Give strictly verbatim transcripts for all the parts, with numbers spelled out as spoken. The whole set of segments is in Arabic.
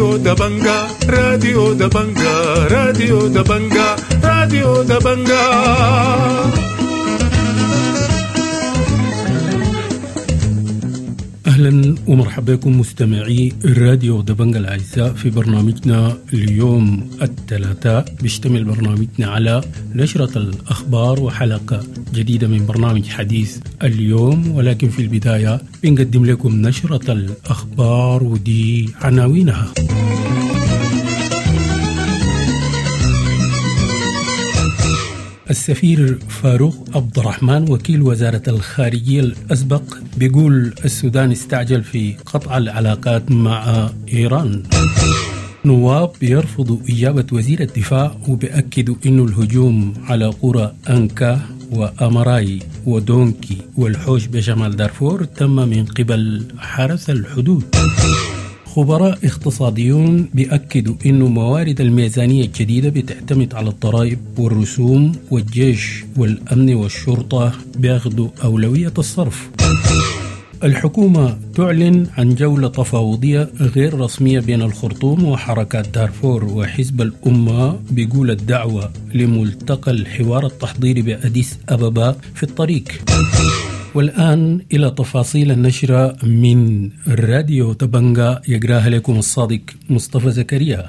راديو دبنجا راديو دبنجا راديو دبنجا راديو دبنجا. أهلا ومرحبا بكم مستمعي الراديو دبنجا الأعزاء في برنامجنا اليوم الثلاثاء. بيشتمل برنامجنا على نشرة الأخبار وحلقة جديدة من برنامج حديث اليوم، ولكن في البداية بنقدم لكم نشرة الأخبار ودي عناوينها. السفير فاروق عبد الرحمن وكيل وزارة الخارجية الأسبق بيقول السودان استعجل في قطع العلاقات مع إيران. نواب بيرفضوا إجابة وزير الدفاع وبيأكدوا إنه الهجوم على قرى أنكا وأمراي ودونكي والحوش بشمال دارفور تم من قبل حرس الحدود. خبراء اقتصاديون بيأكدوا إنه موارد الميزانية الجديدة بتعتمد على الضرائب والرسوم، والجيش والأمن والشرطة بياخدوا أولوية الصرف. الحكومة تعلن عن جولة تفاوضية غير رسمية بين الخرطوم وحركات دارفور وحزب الأمة، بيقول الدعوة لملتقى الحوار التحضيري بأديس أبابا في الطريق. والآن إلى تفاصيل النشرة من الراديو دبنجا، يقراها لكم الصادق مصطفى زكريا.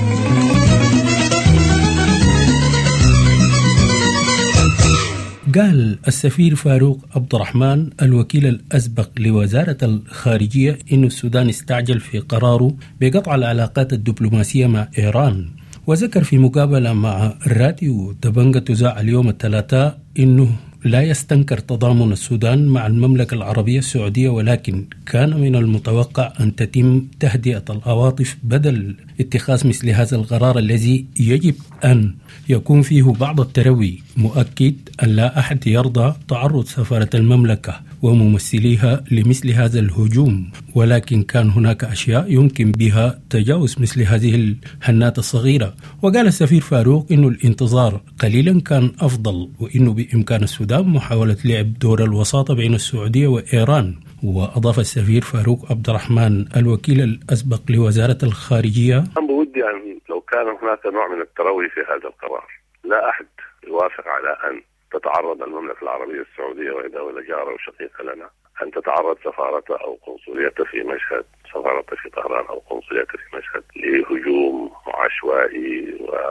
قال السفير فاروق عبد الرحمن الوكيل الأسبق لوزارة الخارجية إن السودان استعجل في قراره بقطع العلاقات الدبلوماسية مع إيران، وذكر في مقابلة مع الراديو دبنجا تذاع اليوم الثلاثاء إنه لا يستنكر تضامن السودان مع المملكة العربية السعودية، ولكن كان من المتوقع أن تتم تهدئة العواطف بدل اتخاذ مثل هذا القرار الذي يجب أن يكون فيه بعض التروي، مؤكد أن لا أحد يرضى تعرض سفارة المملكة وممثليها لمثل هذا الهجوم، ولكن كان هناك أشياء يمكن بها تجاوز مثل هذه الهنات الصغيرة. وقال السفير فاروق إنه الانتظار قليلا كان أفضل، وإنه بإمكان السودان محاولة لعب دور الوساطة بين السعودية وإيران. وأضاف السفير فاروق عبد الرحمن الوكيل الأسبق لوزارة الخارجية: بودي أن لو كان هناك نوع من التروي في هذا القرار، لا أحد يوافق على أن تتعرض المملكة العربية السعودية وهي دولة جارة وشقيقة لنا أن تتعرض سفارتها أو قنصليتها في مشهد، سفارتها في طهران أو قنصليتها في مشهد، لهجوم عشوائي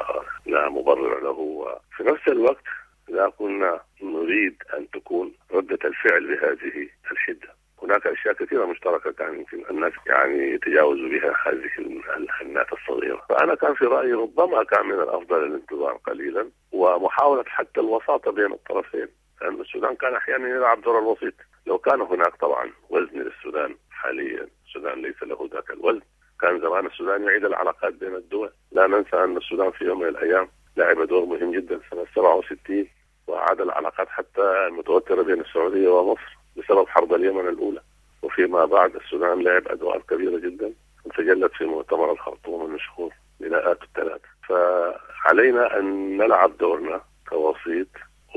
ولا مبرر له. وفي نفس الوقت لا كنا نريد أن تكون ردة الفعل بهذه الشدة. هناك أشياء كثيرة مشتركة كان يمكن الناس يعني يتجاوزوا بها هذه الهنات الصغيرة. فأنا كان في رأيي ربما كان من الأفضل الانتظار قليلا ومحاولة حتى الوساطة بين الطرفين، لأن السودان كان أحيانا يلعب دور الوسيط. لو كان هناك طبعا وزن للسودان، حاليا السودان ليس له ذاك الوزن، كان زمان السودان يعيد العلاقات بين الدول. لا ننسى أن السودان في يوم من الأيام لعب دور مهم جدا سنة سبعة وستين، وعاد العلاقات حتى المتوترة بين السعودية ومصر بسبب حرب اليمن الأولى. وفيما بعد السودان لعب أدوار كبيرة جدا وتجلت في مؤتمر الخرطوم المشهور بناءات الثلاثة. فعلينا أن نلعب دورنا كوسيط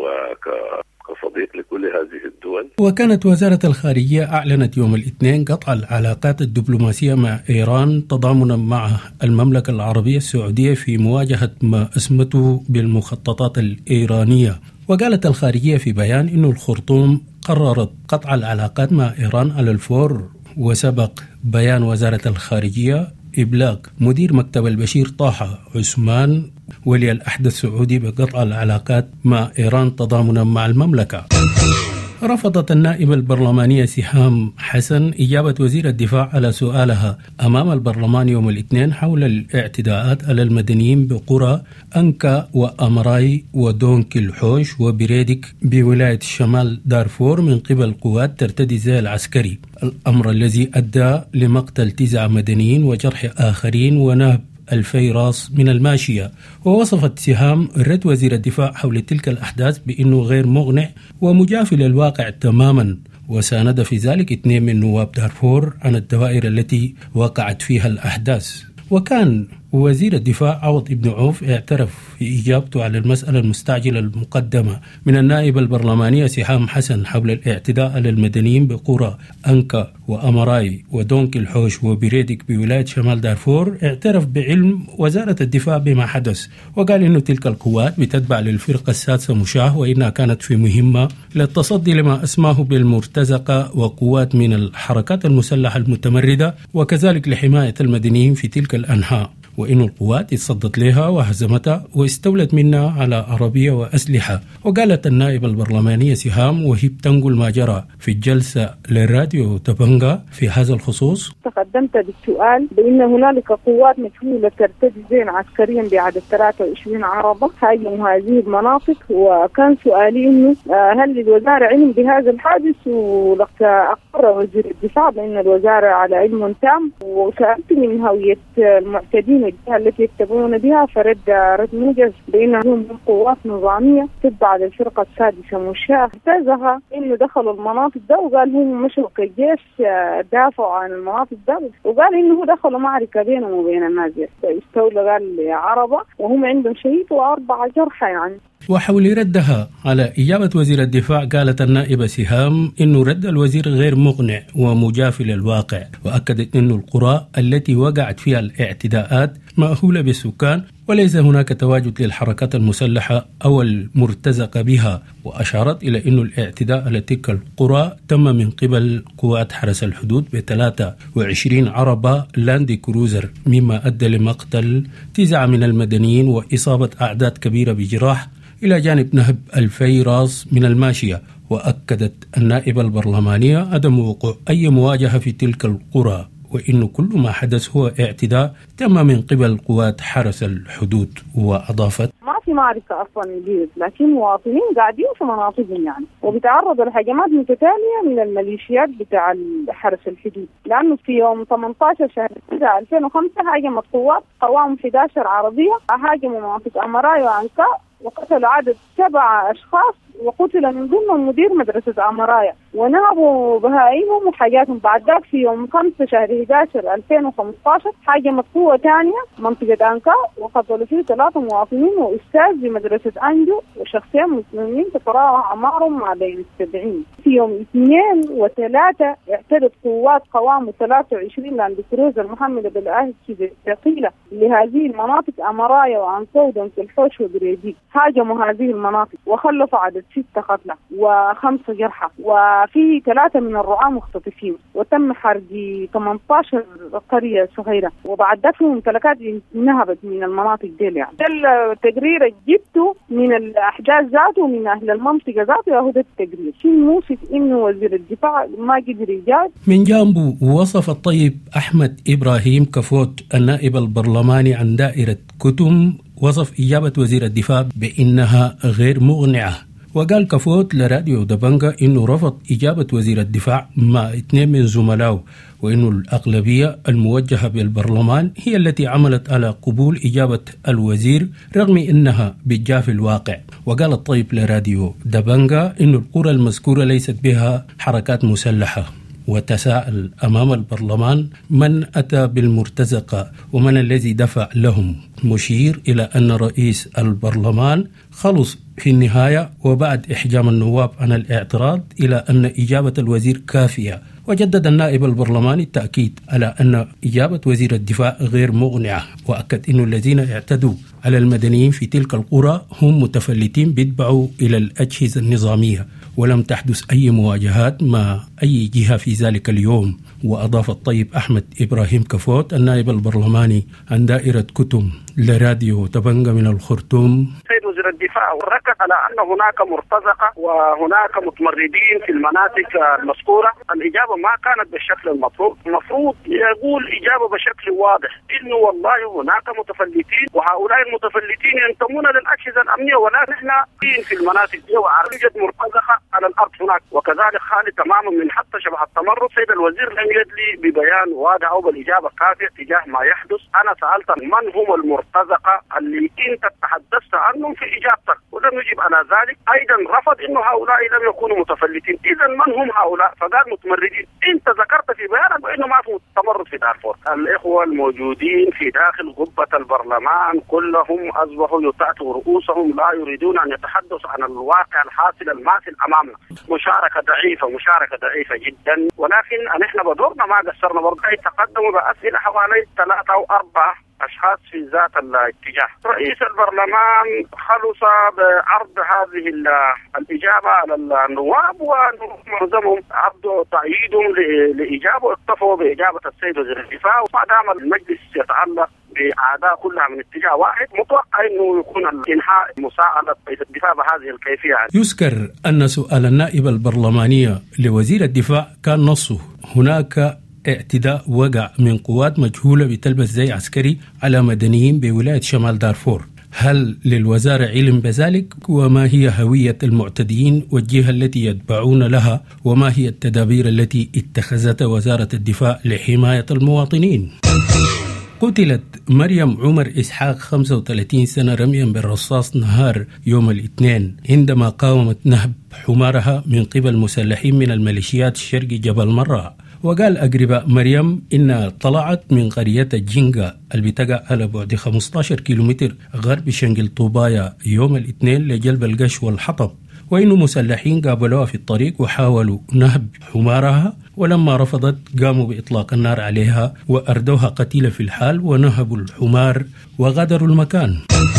وكصديق لكل هذه الدول. وكانت وزارة الخارجية أعلنت يوم الاثنين قطع العلاقات الدبلوماسية مع إيران تضامنا مع المملكة العربية السعودية في مواجهة ما اسمته بالمخططات الإيرانية. وقالت الخارجية في بيان إنه الخرطوم قررت قطع العلاقات مع إيران على الفور، وسبق بيان وزارة الخارجية إبلاغ مدير مكتب البشير طه عثمان ولي العهد السعودي بقطع العلاقات مع إيران تضامنا مع المملكة. رفضت النائبة البرلمانية سهام حسن إجابة وزير الدفاع على سؤالها أمام البرلمان يوم الاثنين حول الاعتداءات على المدنيين بقرى أنكا وأمراي ودونكي الحوش وبريدك بولاية شمال دارفور من قبل قوات ترتدي زي العسكري، الأمر الذي أدى لمقتل تسعة مدنيين وجرح آخرين ونهب ألفي راس من الماشية. ووصفت سهام رد وزير الدفاع حول تلك الأحداث بأنه غير مقنع ومجاف للواقع تماما، وساند في ذلك اثنين من نواب دارفور عن الدوائر التي وقعت فيها الأحداث. وكان ووزير الدفاع عوض ابن عوف اعترف في إجابته على المسألة المستعجلة المقدمة من النائب البرلمانية سهام حسن حول الاعتداء على المدنيين بقرى أنكا وأمراي ودونك الحوش وبريدك بولاية شمال دارفور. اعترف بعلم وزارة الدفاع بما حدث، وقال إنه تلك القوات بتتبع للفرقة السادسة مشاه، وإنها كانت في مهمة للتصدي لما أسماه بالمرتزقة وقوات من الحركات المسلحة المتمردة، وكذلك لحماية المدنيين في تلك الأنحاء، وإن القوات اتصدت لها وهزمتها واستولت منها على عربية وأسلحة. وقالت النائب البرلمانية سهام وهي بتنقل ما جرى في الجلسة للراديو تبنغا في هذا الخصوص: تقدمت بالسؤال بأن هنالك قوات مجهولة ترتدي زين عسكريا بعدد ثلاثة وعشرين عربة هاجموا هذه المناطق، وكان سؤالي إنه هل الوزارة علم بهذا الحادث؟ ولقد أقر وزير الدفاع بأن الوزارة على علم تام، وسألتني من هوية المعتدين التي يتبعون بها، فرد رد موجز بأنهم قوات نظامية تتبع للفرقة السادسة مشاه. احتازها إنه دخلوا المناطق ده وقال هم مشوا كالجيش دافعوا عن المناطق ده، وقال إنه دخلوا معركة بينهم وبين الناس، استولوا قال عربة وهم عندهم شهيد وأربعة جرحى يعني. وحول ردها على إجابة وزير الدفاع قالت النائبة سهام إنه رد الوزير غير مقنع ومجاف للواقع، وأكدت إنه القرى التي وقعت فيها الاعتداءات مأهولة بالسكان وليس هناك تواجد للحركات المسلحة أو المرتزقة بها، وأشارت إلى أن الاعتداء على تلك القرى تم من قبل قوات حرس الحدود ب ثلاثة وعشرين عربة لاند كروزر، مما أدى لمقتل تسعة من المدنيين وإصابة أعداد كبيرة بجراح، إلى جانب نهب ألفي راس من الماشية. وأكدت النائبة البرلمانية عدم وقوع أي مواجهة في تلك القرى، وإنه كل ما حدث هو اعتداء تم من قبل قوات حرس الحدود. وأضافت: ما في معركة أصلا جديد، لكن مواطنين قاعدين في مناطقهم يعني، وبيتعرضوا لهجمات متتالية من الميليشيات بتاع حرس الحدود، لأنه في يوم ثمانية عشر شهر تسعة ألفين وخمسة هاجمت قوات قوام أحد عشر عربية، هاجموا مناطق أمراي وعنكا وقتلوا عدد سبعة أشخاص، وقتل من ضمنهم مدير مدرسة أمرايا، ونهبوا بهائمهم وحاجاتهم. بعد ذاك في يوم خمسة شهر أحد عشر ألفين وخمسة عشر هاجمت قوة ثانية منطقة أنكا وقتلوا فيه ثلاثة مواطنين وأستاذ بمدرسة أنجو وشخصين مسلمين تتراوح أعمارهم ما بين السبعين. في يوم اثنين وثلاثة اعتدت قوات قوام ثلاثة وعشرين لاند كروزر محملة بالأسلحة الثقيلة لهذه المناطق أمرايا وأنكا ودونك الحوش وبريديك، هاجموا هذه المناطق وخلفوا عدد ستة قتلى وخمسة جرحى، وفي ثلاثة من الرعاة مختطفين، وتم حرق ثمانية عشر قرية صغيرة، وبعد ذلك ممتلكات انهبت من المناطق دي. يعني التقرير جبته من الأحجاز ذاته ومن أهل المنطقة ذاته، يهود التقرير شيء موصف إنه وزير الدفاع ما قدر يجاد. من جانبه وصف الطيب أحمد إبراهيم كفوت النائب البرلماني عن دائرة كتم وصف إجابة وزير الدفاع بأنها غير مقنعة، وقال كفوت لراديو دبنغا إنه رفض إجابة وزير الدفاع مع اثنين من زملائه، وإنه الأغلبية الموجهة بالبرلمان هي التي عملت على قبول إجابة الوزير رغم إنها بتجافي الواقع. وقال الطيب لراديو دبنغا إنه القرى المذكورة ليست بها حركات مسلحة، وتساءل أمام البرلمان من أتى بالمرتزقة ومن الذي دفع لهم، مشير إلى أن رئيس البرلمان خلص في النهاية وبعد إحجام النواب عن الاعتراض إلى أن إجابة الوزير كافية. وجدد النائب البرلماني التأكيد على أن إجابة وزير الدفاع غير مقنعة، وأكد أن الذين اعتدوا على المدنيين في تلك القرى هم متفلتين بيتبعوا إلى الأجهزة النظامية، ولم تحدث أي مواجهات مع أي جهة في ذلك اليوم. وأضاف الطيب أحمد إبراهيم كفوت النائب البرلماني عن دائرة كتم لراديو تبنغا من الخرطوم: سيد وزير الدفاع ركز على أن هناك مرتزقة وهناك متمردين في المناطق المذكورة. الإجابة ما كانت بالشكل المطلوب، المفروض يقول إجابة بشكل واضح إنه والله هناك متفلتين، وهؤلاء المتفلتين ينتمون للأجهزة الأمنية، ولا نحن في المناطق دي ويوجد مرتزقة على الأرض هناك. وكذلك خالي تماما من حتى شبه التمرد. سيد الوزير لم يدلي ببيان واضح أو بالإجابة كافية تجاه ما يحدث. أنا سألت من هم المرتزقة المرتزقة اللي أنت تحدثت عنهم في إجابتك، ولم يجب على ذلك. أيضا رفض إنه هؤلاء لم يكونوا متفلتين. إذا من هم هؤلاء؟ فقال متمردين. أنت ذكرت في بيانك بأنه ما في تمرد في دارفور. الإخوة الموجودين في داخل قبة البرلمان كلهم أصبحوا يطأطئوا رؤوسهم، لا يريدون أن يتحدثوا عن الواقع الحاصل الماثل أمامنا. مشاركة ضعيفة، مشاركة ضعيفة جدا، ولكن نحن بدورنا ما قصرنا برضه. تقدموا بأسئلة حوالي ثلاثة أو أربعة أشخاص في ذات الاتجاه. رئيس البرلمان خلص بعرض هذه الإجابة على النواب، ومعظمهم عرضوا تأييدهم لإجابة، اكتفوا بإجابة السيد وزير الدفاع. وما دام المجلس يتعلق بأعداء كلها من اتجاه واحد، متوقع أنه يكون الإنهاء مساعدة رئيس الدفاع بهذه الكيفية. يذكر أن سؤال النائب البرلمانية لوزير الدفاع كان نصه: هناك اعتداء وقع من قوات مجهولة بتلبس زي عسكري على مدنيين بولاية شمال دارفور. هل للوزارة علم بذلك؟ وما هي هوية المعتدين والجهة التي يتبعون لها؟ وما هي التدابير التي اتخذتها وزارة الدفاع لحماية المواطنين؟ قتلت مريم عمر إسحاق خمسة وثلاثين سنة رميا بالرصاص نهار يوم الاثنين عندما قاومت نهب حمارها من قبل مسلحين من الميليشيات الشرقي جبل مرة. وقال أقرباء مريم إنها طلعت من قرية الجنجا اللي بتقع على بعد خمسة عشر كيلومتر غرب شنقل طوبايا يوم الاثنين لجلب القش والحطب، وإنه مسلحين قابلوها في الطريق وحاولوا نهب حمارها، ولما رفضت قاموا بإطلاق النار عليها وأردوها قتيلة في الحال ونهبوا الحمار وغادروا المكان.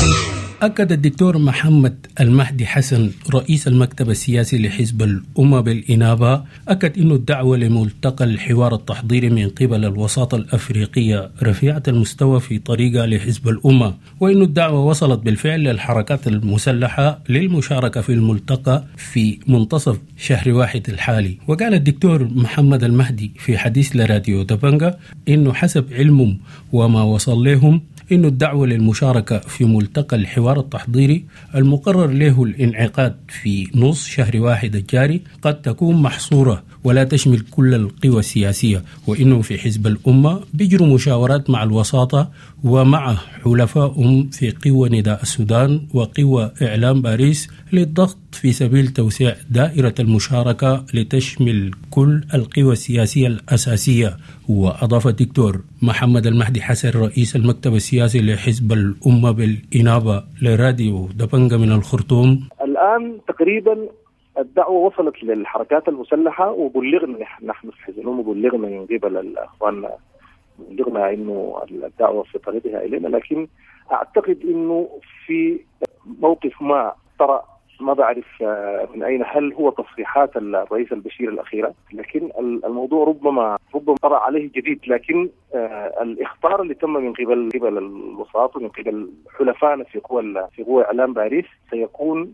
أكد الدكتور محمد المهدي حسن رئيس المكتب السياسي لحزب الأمة بالإنابة أكد أن الدعوة لملتقى الحوار التحضيري من قبل الوساطة الأفريقية رفيعة المستوى في طريقة لحزب الأمة، وأن الدعوة وصلت بالفعل للحركات المسلحة للمشاركة في الملتقى في منتصف شهر واحد الحالي. وقال الدكتور محمد المهدي في حديث لراديو دبنجا أنه حسب علمهم وما وصل لهم إنه الدعوة للمشاركة في ملتقى الحوار التحضيري المقرر له الانعقاد في نص شهر واحد الجاري قد تكون محصورة ولا تشمل كل القوى السياسية، وإنه في حزب الأمة بيجروا مشاورات مع الوساطة ومع حلفائهم في قوى نداء السودان وقوى إعلام باريس للضغط في سبيل توسيع دائرة المشاركة لتشمل كل القوى السياسية الأساسية. وأضاف الدكتور محمد المهدي حسن رئيس المكتب السياسي لحزب الأمة بالإنابة لراديو دبنجا من الخرطوم: الآن تقريبا الدعوة وصلت للحركات المسلحة وبلغنا نحن في حزب الأمة، بلغنا من قبل الأخوان، بلغنا إنه الدعوة في طريقها إلينا، لكن أعتقد إنه في موقف ما طرأ، ما بعرف من أين، هل هو تصريحات الرئيس البشير الأخيرة، لكن الموضوع ربما ربما طرأ عليه جديد، لكن الإخطار اللي تم من قبل قبل الوساطة ومن قبل حلفائنا في قوى في قوى إعلام باريس سيكون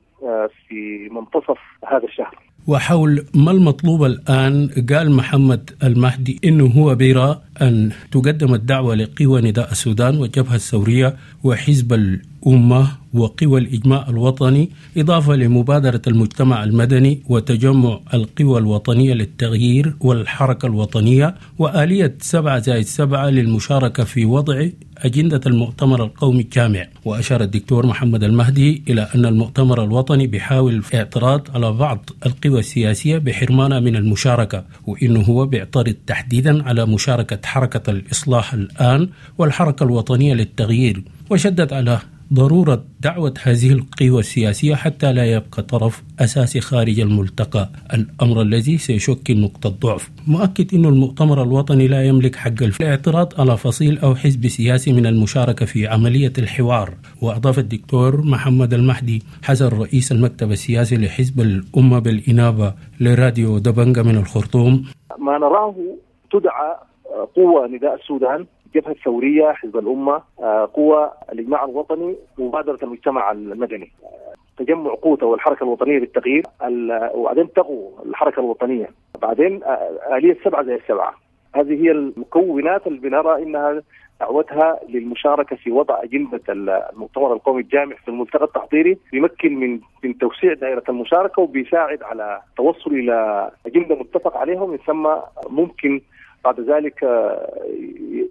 في منتصف هذا الشهر. وحول ما المطلوب الآن، قال محمد المهدي إنه هو بيرى أن تقدم الدعوة لقوى نداء السودان والجبهة الثورية وحزب الأمة وقوى الإجماع الوطني، إضافة لمبادرة المجتمع المدني وتجمع القوى الوطنية للتغيير والحركة الوطنية وآلية سبعة زائد سبعة للمشاركة في وضع أجندة المؤتمر القومي الجامع. وأشار الدكتور محمد المهدي إلى أن المؤتمر الوطني بيحاول اعتراض على بعض القوى السياسية بحرمانها من المشاركة، وإنه هو بيعترض تحديدا على مشاركة حركة الإصلاح الآن والحركة الوطنية للتغيير، وشدد على ضرورة دعوة هذه القوى السياسية حتى لا يبقى طرف أساسي خارج الملتقى، الأمر الذي سيشكل نقطة ضعف. مؤكد أن المؤتمر الوطني لا يملك حق الاعتراض على فصيل أو حزب سياسي من المشاركة في عملية الحوار. وأضاف الدكتور محمد المهدي حسن رئيس المكتب السياسي لحزب الأمة بالإنابة لراديو دبنجا من الخرطوم: ما نراه تدعى قوة نداء السودان، الجبهة الثورية، حزب الأمة، قوى الإجماع الوطني، مبادرة المجتمع المدني، تجمع قوته والحركة الوطنية للتغيير، وبعدين تقوى الحركة الوطنية، بعدين آلية سبعة زي السبعة. هذه هي المكونات اللي بنرى إنها دعوتها للمشاركة في وضع أجندة المؤتمر القومي الجامع في الملتقى التحضيري، بيمكن من من توسيع دائرة المشاركة وبيساعد على التوصل إلى أجندة متفق عليها، ومن ثم ممكن بعد ذلك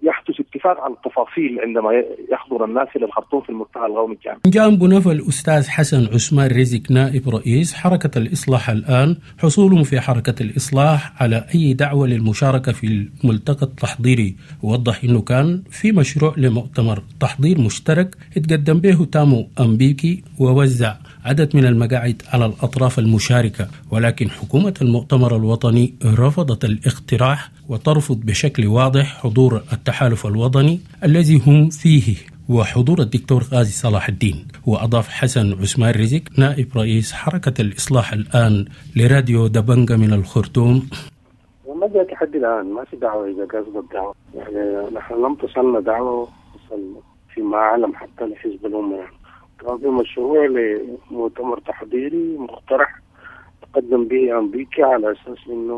يحدث اتفاق على التفاصيل عندما يحضر الناس إلى الخرطوم في الملتقى القومي الجامعي. جانب نفى الأستاذ حسن عثمان رزق نائب رئيس حركة الإصلاح الآن حصولهم في حركة الإصلاح على أي دعوة للمشاركة في الملتقى التحضيري، ووضح أنه كان في مشروع لمؤتمر تحضير مشترك اتقدم به تامو أمبيكي ووزع عدد من المقاعد على الأطراف المشاركة، ولكن حكومة المؤتمر الوطني رفضت الاقتراح وترفض بشكل واضح حضور التحالف الوطني الذي هم فيه وحضور الدكتور غازي صلاح الدين. وأضاف حسن عثمان رزق نائب رئيس حركة الإصلاح الآن لراديو دبنجة من الخرطوم: وما جاء تحدي الآن، ما في دعوة إذا قصد الدعوة، يعني نحن لم تصلنا دعوة وصلنا فيما أعلم حتى لحزب الأمة. كان في مشروع لمؤتمر تحضيري مقترح تقدم به أمريكا على أساس أنه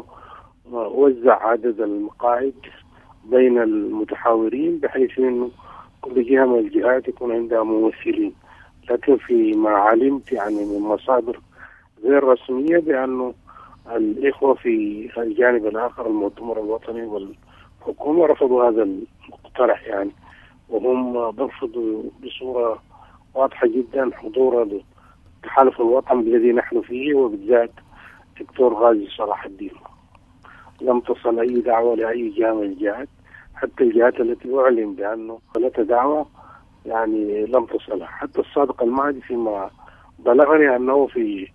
وزع عدد المقاعد بين المتحاورين بحيث أنه كل جهة من الجهات يكون عندها ممثلين، لكن فيما علمت يعني من مصادر غير رسمية بأنه الإخوة في الجانب الآخر المؤتمر الوطني والحكومة رفضوا هذا المقترح يعني، وهم برفضوا بصورة واضحة جدا حضور التحالف الوطني الذي نحن فيه وبالذات دكتور غازي صلاح الدين. لم تصل أي دعوة لأي جهة من الجهات، حتى الجهات التي أعلن بأنه لها دعوة يعني لم تصلها. حتى الصادق المهدي فيما بلغني أنه في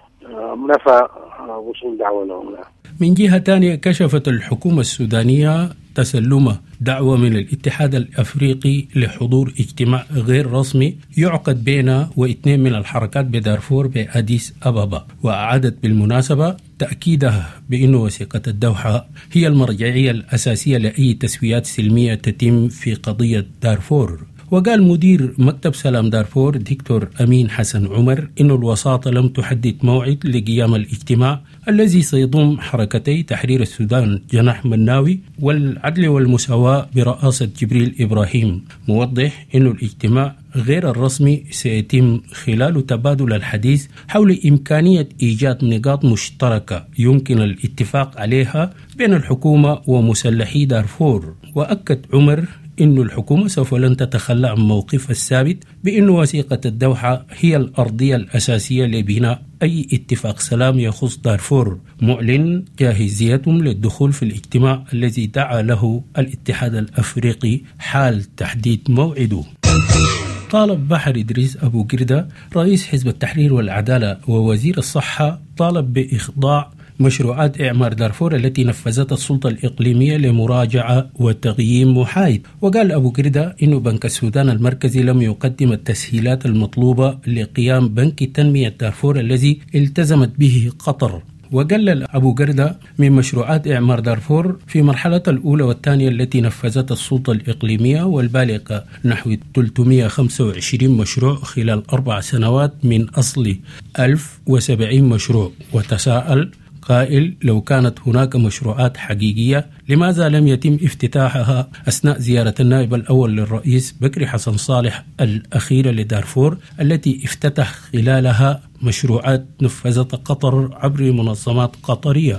نفى وصول دعوة لهم. من جهة ثانية كشفت الحكومة السودانية تسلم دعوة من الاتحاد الأفريقي لحضور اجتماع غير رسمي يعقد بين واثنين من الحركات بدارفور بأديس أبابا، وأعادت بالمناسبة تأكيدها بأن وثيقة الدوحة هي المرجعية الأساسية لأي تسويات سلمية تتم في قضية دارفور. وقال مدير مكتب سلام دارفور دكتور أمين حسن عمر إن الوساطة لم تحدد موعد لقيام الاجتماع الذي سيضم حركتي تحرير السودان جناح مناوي والعدل والمساواة برئاسة جبريل إبراهيم، موضح إن الاجتماع غير الرسمي سيتم خلال تبادل الحديث حول إمكانية إيجاد نقاط مشتركة يمكن الاتفاق عليها بين الحكومة ومسلحي دارفور. وأكد عمر إن الحكومة سوف لن تتخلى عن موقفها الثابت بأن وثيقة الدوحة هي الأرضية الأساسية لبناء أي اتفاق سلام يخص دارفور، معلن جاهزيتهم للدخول في الاجتماع الذي دعا له الاتحاد الأفريقي حال تحديد موعده. طالب بحر إدريس أبو قردة رئيس حزب التحرير والعدالة ووزير الصحة طالب بإخضاع مشروعات إعمار دارفور التي نفذتها السلطة الإقليمية لمراجعة وتقييم محايد. وقال أبو قردة إنه بنك السودان المركزي لم يقدم التسهيلات المطلوبة لقيام بنك تنمية دارفور الذي التزمت به قطر. وقلل أبو قردة من مشروعات إعمار دارفور في مرحلة الأولى والثانية التي نفذتها السلطة الإقليمية والبالغة نحو ثلاثمئة وخمسة وعشرين مشروع خلال أربع سنوات من أصل ألف وسبعين مشروع، وتساءل قائل لو كانت هناك مشروعات حقيقية لماذا لم يتم افتتاحها أثناء زيارة النائب الأول للرئيس بكري حسن صالح الأخيرة لدارفور التي افتتح خلالها مشروعات نفذتها قطر عبر منظمات قطرية.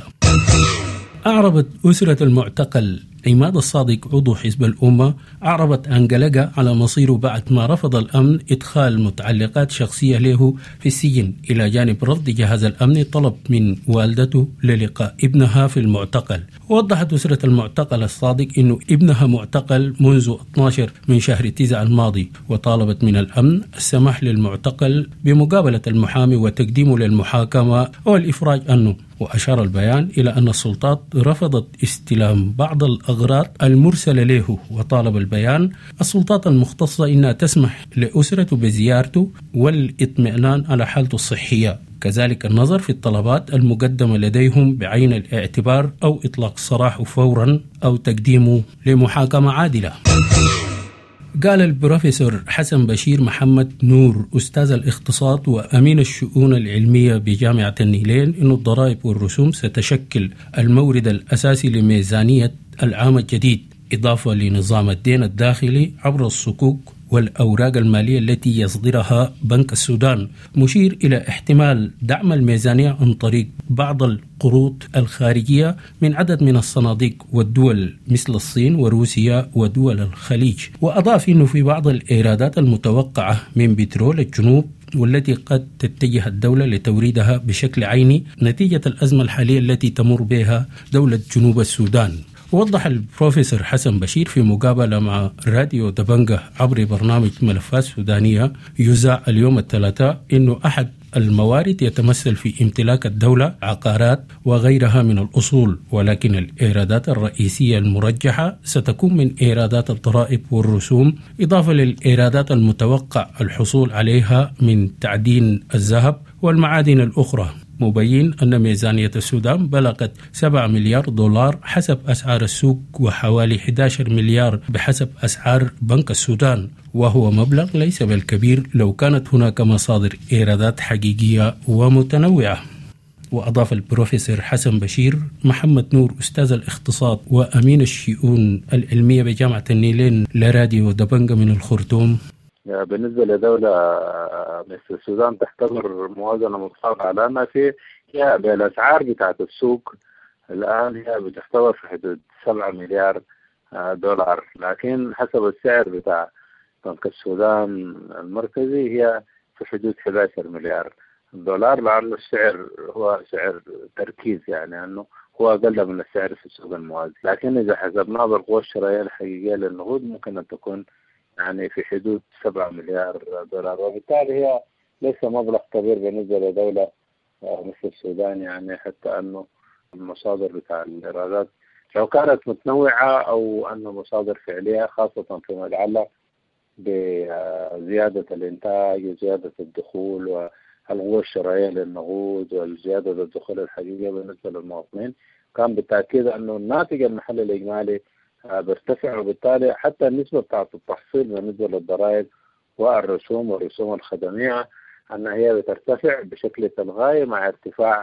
أعربت أسرة المعتقل عماد الصادق عضو حزب الأمة أعربت عن قلقها على مصيره بعد ما رفض الأمن إدخال متعلقات شخصية له في السجن، إلى جانب رفض جهاز الأمن طلب من والدته للقاء ابنها في المعتقل. ووضحت أسرة المعتقل الصادق أنه ابنها معتقل منذ اثني عشر من شهر تسعة الماضي، وطالبت من الأمن السماح للمعتقل بمقابلة المحامي وتقديمه للمحاكمة والإفراج عنه. وأشار البيان إلى أن السلطات رفضت استلام بعض الأغراض المرسلة له، وطالب البيان السلطات المختصة إنها تسمح لأسرته بزيارته والاطمئنان على حالته الصحية، كذلك النظر في الطلبات المقدمة لديهم بعين الاعتبار أو إطلاق سراحه فورا أو تقديمه لمحاكمة عادلة. قال البروفيسور حسن بشير محمد نور أستاذ الاقتصاد وأمين الشؤون العلمية بجامعة النيلين إن الضرائب والرسوم ستشكل المورد الأساسي لميزانية العام الجديد، إضافة لنظام الدين الداخلي عبر الصكوك والأوراق المالية التي يصدرها بنك السودان، مشير إلى احتمال دعم الميزانية عن طريق بعض القروض الخارجية من عدد من الصناديق والدول مثل الصين وروسيا ودول الخليج. وأضاف أنه في بعض الإيرادات المتوقعة من بترول الجنوب والتي قد تتجه الدولة لتوريدها بشكل عيني نتيجة الأزمة الحالية التي تمر بها دولة جنوب السودان. وضح البروفيسور حسن بشير في مقابلة مع راديو دبنجة عبر برنامج ملفات سودانية يذاع اليوم الثلاثاء أنه أحد الموارد يتمثل في امتلاك الدولة عقارات وغيرها من الأصول، ولكن الإيرادات الرئيسية المرجحة ستكون من إيرادات الضرائب والرسوم، إضافة للإيرادات المتوقع الحصول عليها من تعدين الذهب والمعادن الأخرى، مبين أن ميزانية السودان بلغت سبعة مليار دولار حسب أسعار السوق وحوالي أحد عشر مليار بحسب أسعار بنك السودان، وهو مبلغ ليس بالكبير لو كانت هناك مصادر إيرادات حقيقية ومتنوعة. وأضاف البروفيسور حسن بشير محمد نور أستاذ الاقتصاد وأمين الشؤون العلمية بجامعة النيلين لراديو دبنجة من الخرطوم: بالنسبة لدولة مثل السودان تحتضر موازنة متصاعدة، لأنها في هي بالأسعار بتاعت السوق الآن هي بتحتضر في حدود سبعة مليار دولار، لكن حسب السعر بتاع بنك السودان المركزي هي في حدود أحد عشر مليار دولار، لأنه السعر هو سعر تركيز، يعني أنه هو أقل من السعر في السوق الموازي، لكن إذا حسبناه بالقوة الشرائية الحقيقية للنقود ممكن أن تكون يعني في حدود سبعة مليار دولار، وبالتالي هي ليس مبلغ كبير بالنسبة لدولة مثل السودان، يعني حتى أنه المصادر بتاع الإيرادات لو كانت متنوعة أو أنه مصادر فعلية خاصة فيما يتعلق بزيادة الإنتاج وزيادة الدخول والقوة الشرائية للنقود وزيادة الدخول الحقيقية بالنسبة للمواطنين، كان بالتأكيد أنه الناتج المحلي الإجمالي بيرتفع، وبالتالي حتى النسبة بتاعت التحصيل بالنسبة للضرائب والرسوم والرسوم الخدمية أنها هي بترتفع بشكل تلغائي مع ارتفاع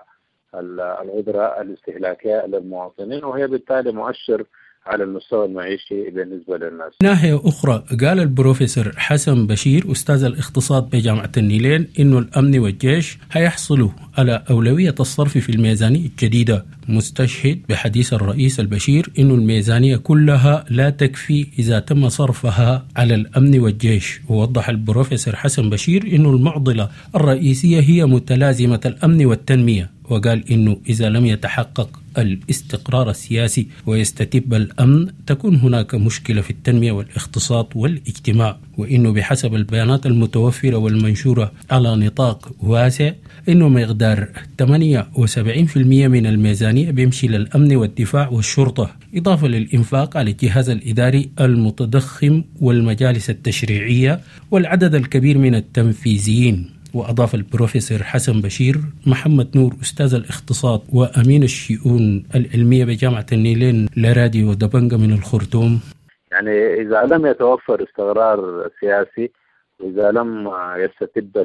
القدرة الاستهلاكية للمواطنين، وهي بالتالي مؤشر على المستوى المعيشي بالنسبة للناس. ناحية أخرى قال البروفيسور حسن بشير أستاذ الاقتصاد بجامعة النيلين إنه الأمن والجيش هيحصلوا على أولوية الصرف في الميزانية الجديدة، مستشهد بحديث الرئيس البشير إنه الميزانية كلها لا تكفي إذا تم صرفها على الأمن والجيش. ووضح البروفيسور حسن بشير إنه المعضلة الرئيسية هي متلازمة الأمن والتنمية، وقال إنه إذا لم يتحقق الاستقرار السياسي ويستتب الأمن تكون هناك مشكلة في التنمية والاقتصاد والاجتماع، وإنه بحسب البيانات المتوفرة والمنشورة على نطاق واسع إنه مقدار ثمانية وسبعين بالمئة من الميزانية بيمشي للأمن والدفاع والشرطة، إضافة للإنفاق على الجهاز الإداري المتضخم والمجالس التشريعية والعدد الكبير من التنفيذيين. وأضاف البروفيسور حسن بشير محمد نور أستاذ الاقتصاد وأمين الشؤون العلمية بجامعة النيلين لراديو دبنجة من الخرطوم: يعني إذا لم يتوفر استقرار سياسي وإذا لم يستتب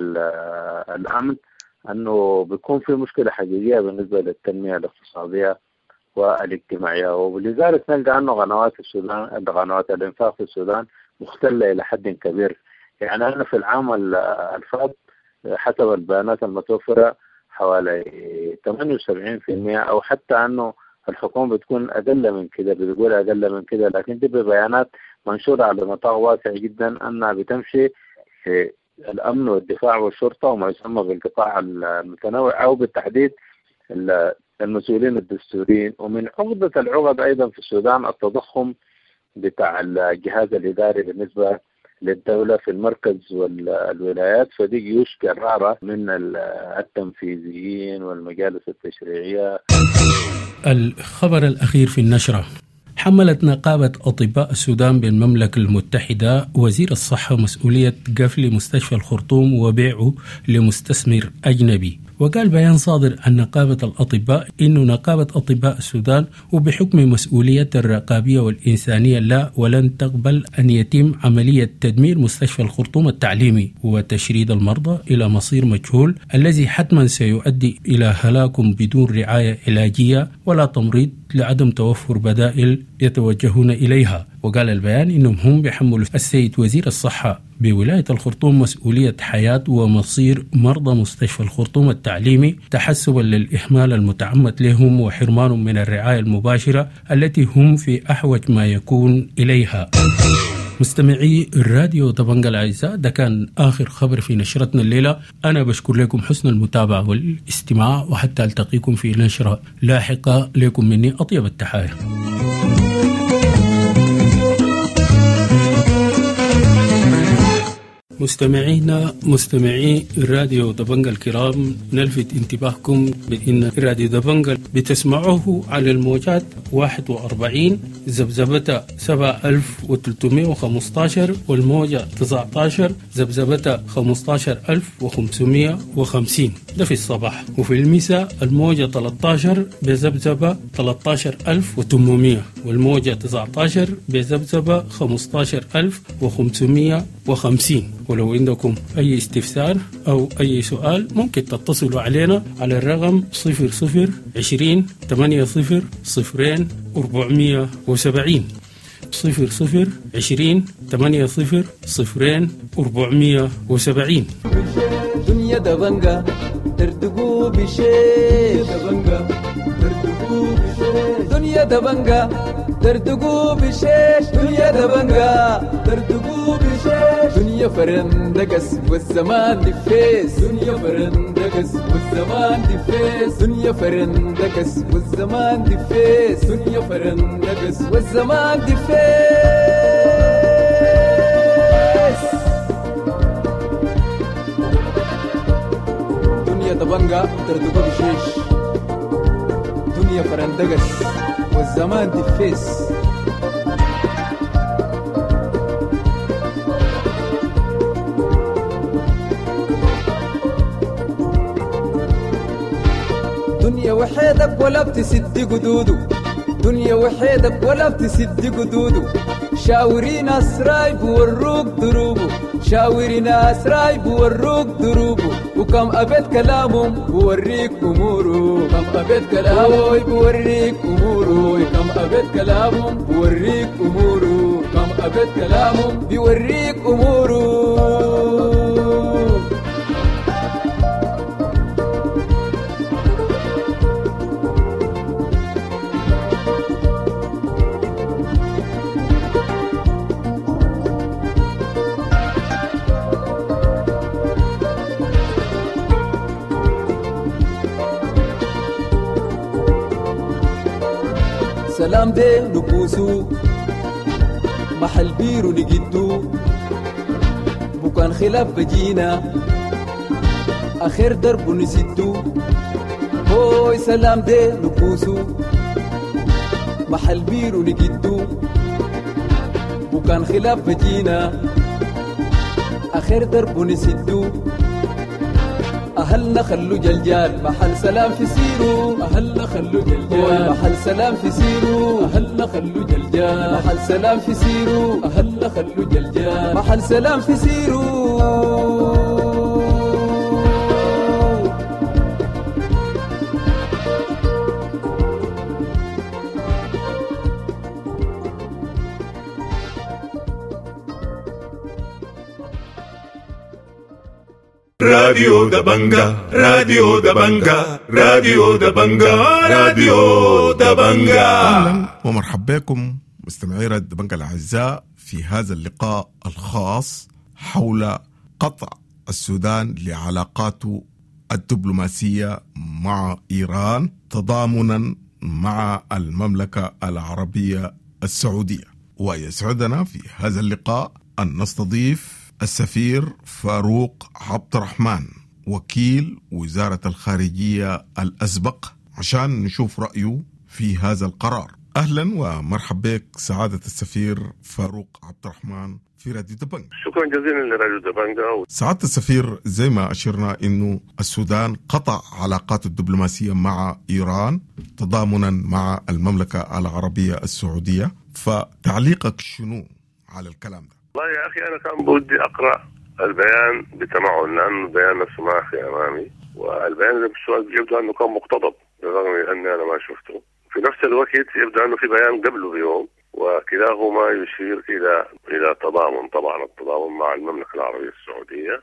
الأمن أنه بيكون في مشكلة حقيقية بالنسبة للتنمية الاقتصادية والاجتماعية، ولذلك نلقى أنه قنوات السودان قنوات الإنفاق في السودان مختلة إلى حد كبير. يعني أنا في العام الفات حسب البيانات المتوفرة حوالي ثمانية وسبعين بالمئة، أو حتى أنه الحكومة بتكون أقل من كده، بتقول أقل من كده، لكن دي ببيانات منشورة على نطاق واسع جدا أنها بتمشي في الأمن والدفاع والشرطة وما يسمى بالقطاع المتنوع أو بالتحديد المسؤولين الدستوريين. ومن عقدة العقد أيضا في السودان التضخم بتاع الجهاز الإداري بالنسبة للدولة في المركز والولايات، فدي جيوش كرارة من التنفيذيين والمجالس التشريعية. الخبر الأخير في النشرة: حملت نقابة أطباء السودان بالمملكة المتحدة وزير الصحة مسؤولية قفل مستشفى الخرطوم وبيعه لمستثمر أجنبي. وقال بيان صادر عن نقابة الأطباء إنه نقابة أطباء السودان وبحكم مسؤولية الرقابية والإنسانية لا ولن تقبل أن يتم عملية تدمير مستشفى الخرطوم التعليمي وتشريد المرضى إلى مصير مجهول الذي حتما سيؤدي إلى هلاك بدون رعاية علاجية ولا تمريض لعدم توفر بدائل يتوجهون إليها. وقال البيان إنهم هم بيحملوا السيد وزير الصحة بولاية الخرطوم مسؤولية حياة ومصير مرضى مستشفى الخرطوم التعليمي تحسبا للإهمال المتعمد لهم وحرمانهم من الرعاية المباشرة التي هم في أحوج ما يكون إليها. مستمعي الراديو دبنجة الأعزاء، ده كان آخر خبر في نشرتنا الليلة. أنا بشكر لكم حسن المتابعة والاستماع، وحتى ألتقيكم في نشرة لاحقة. لكم مني أطيب التحايا. مستمعينا مستمعي الراديو دبنجة الكرام، نلفت انتباهكم بأن راديو دبنجة بتسمعوه على الموجات واحد وأربعين زبزبتها سبعة ألف وثلاثمائة وخمسة عشر والموجة تسعة عشر زبزبتها خمسة عشر ألف وخمسمائة وخمسين، ده في الصباح. وفي المساء الموجة ثلاثة عشر بزبزبة ثلاثة عشر ألف وثمانمائة والموجة تسعة عشر بزبزبة خمسة عشر ألف وخمسمائة وخمسين. ولو عندكم أي استفسار أو أي سؤال ممكن تتصلوا علينا على الرقم صفر صفر عشرين ثمانية صفر صفرين أربعمائة وسبعين صفر صفر عشرين ثمانية صفر صفرين أربعمائة وسبعين. دنيا دبنجة ترتقو بشيء دبنجة ترتقو بشيء دنيا دبنجة ترتقو بشيش دنيا دبنجة ترتقو بشيش دنيا فرندقس والزمان دفيس دنيا فرندقس والزمان دفيس دنيا فرندقس والزمان دفيس دنيا فرندقس والزمان دفيس. دنيا دبنجة ترتقو بشيش دنيا فرندقس والزمان دفيس. دنيا وحيدك ولا بتسد قدودو دنيا وحيدك ولا بتسد قدودو شاورين أسراي بوروك دروبو شاورين أسراي بوروك دروبو وكم أبد كلامهم بوريك أمورو كم أبد كلامهم بوريك أمورو كم أبد كلامهم بوريك أمورو كم أبد كلامهم بوريك أمورو. سلام دي نبوسو محل بيرو نجدو بكان خلاف بجينا آخر درب نسدو هوي سلام دي نبوسو محل بيرو نجدو بكان خلاف بجينا آخر درب نسدو أهلنا خلو جلجال محل سلام في سيرو أهلنا خلو جلجال محل سلام في سيرو أهلنا خلو جلجال محل سلام في سيرو أهلنا خلو جلجال محل سلام في سيرو. راديو دبنجة راديو دبنجة راديو دبنجة راديو دبنجة. أهلا ومرحبا بكم مستمعي راديو دبنجة الأعزاء في هذا اللقاء الخاص حول قطع السودان لعلاقاته الدبلوماسية مع إيران تضامنا مع المملكة العربية السعودية. ويسعدنا في هذا اللقاء أن نستضيف السفير فاروق عبد الرحمن وكيل وزارة الخارجية الأسبق عشان نشوف رأيه في هذا القرار. أهلا ومرحبا بك سعادة السفير فاروق عبد الرحمن في راديو دبنجة. شكرا جزيلا لراديو دبنجة. سعادة السفير، زي ما أشرنا إنه السودان قطع علاقاته الدبلوماسية مع إيران تضامنا مع المملكة العربية السعودية، فتعليقك شنو على الكلام ده؟ والله يا أخي أنا كان بدي أقرأ البيان بتمعن لأن البيان السماحي أمامي، والبيان اللي بالسؤال يبدو أنه كان مقتضب بالرغم من أني أنا ما شفته. في نفس الوقت يبدو أنه في بيان قبله بيوم، وكلاهما يشير إلى إلى تضامن، طبعا التضامن مع المملكة العربية السعودية،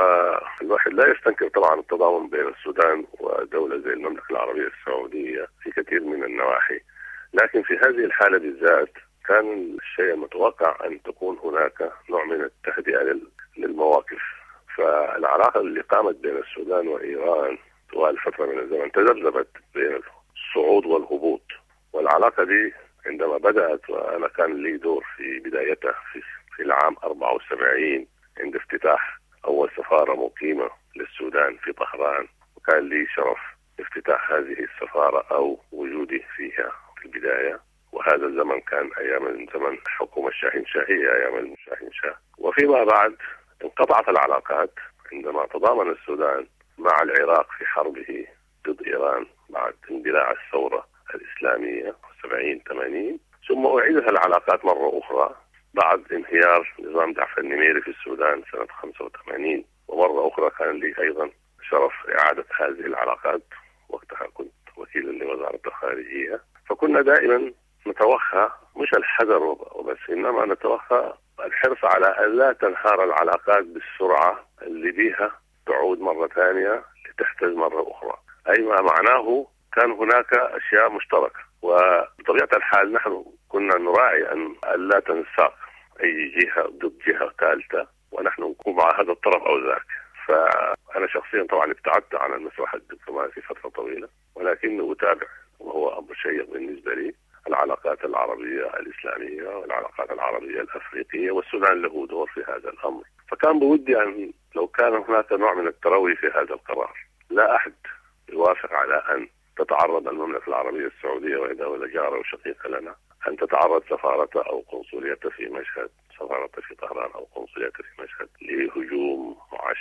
والواحد لا يستنكر طبعا التضامن بين السودان ودولة زي المملكة العربية السعودية في كثير من النواحي، لكن في هذه الحالة بالذات كان الشيء المتوقع أن تكون هناك نوع من التهدئة للمواقف. فالعلاقة اللي قامت بين السودان وإيران طوال فترة من الزمن تذبذبت بين الصعود والهبوط، والعلاقة دي عندما بدأت، وأنا كان لي دور في بدايتها في, في العام أربعة وسبعين عند افتتاح أول سفارة مقيمة للسودان في طهران، وكان لي شرف افتتاح هذه السفارة أو وجودي فيها في البداية، وهذا الزمن كان أيام زمن حكومة الشاهنشاهية، أيام الشاهنشاه. وفيما بعد انقطعت العلاقات عندما تضامن السودان مع العراق في حربه ضد إيران بعد اندلاع الثورة الإسلامية سبعين ثمانين، ثم أعيدت العلاقات مرة أخرى بعد انهيار نظام جعفر النميري في السودان سنة خمسة وثمانين، ومرة أخرى كان لي أيضا شرف إعادة هذه العلاقات، وقتها كنت وكيلا لوزارة الخارجية. فكنا دائما نتوخى مش الحذر وبس، إنما نتوخى الحرص على أن لا تنهار العلاقات بالسرعة اللي بيها تعود مرة ثانية لتحتاج مرة أخرى، أي ما معناه كان هناك أشياء مشتركة، وبطبيعة الحال نحن كنا نراعي أن لا تنساق أي جهة ضد جهة ثالثة ونحن نكون مع هذا الطرف أو ذاك. فأنا شخصيا طبعا ابتعدت عن المسرح الدبلوماسي فترة طويلة، ولكنه أتابع، وهو أمر شيق بالنسبة لي، العلاقات العربية الإسلامية والعلاقات العربية الأفريقية، والسودان له دور في هذا الأمر. فكان بودي أن لو كان هناك نوع من التروي في هذا القرار، لا أحد يوافق على أن تتعرض المملكة العربية السعودية وهي دولة جارة وشقيقة لنا أن تتعرض سفارتها أو قنصليتها في مشهد، سفارتها في طهران أو قنصليتها في مشهد، لهجوم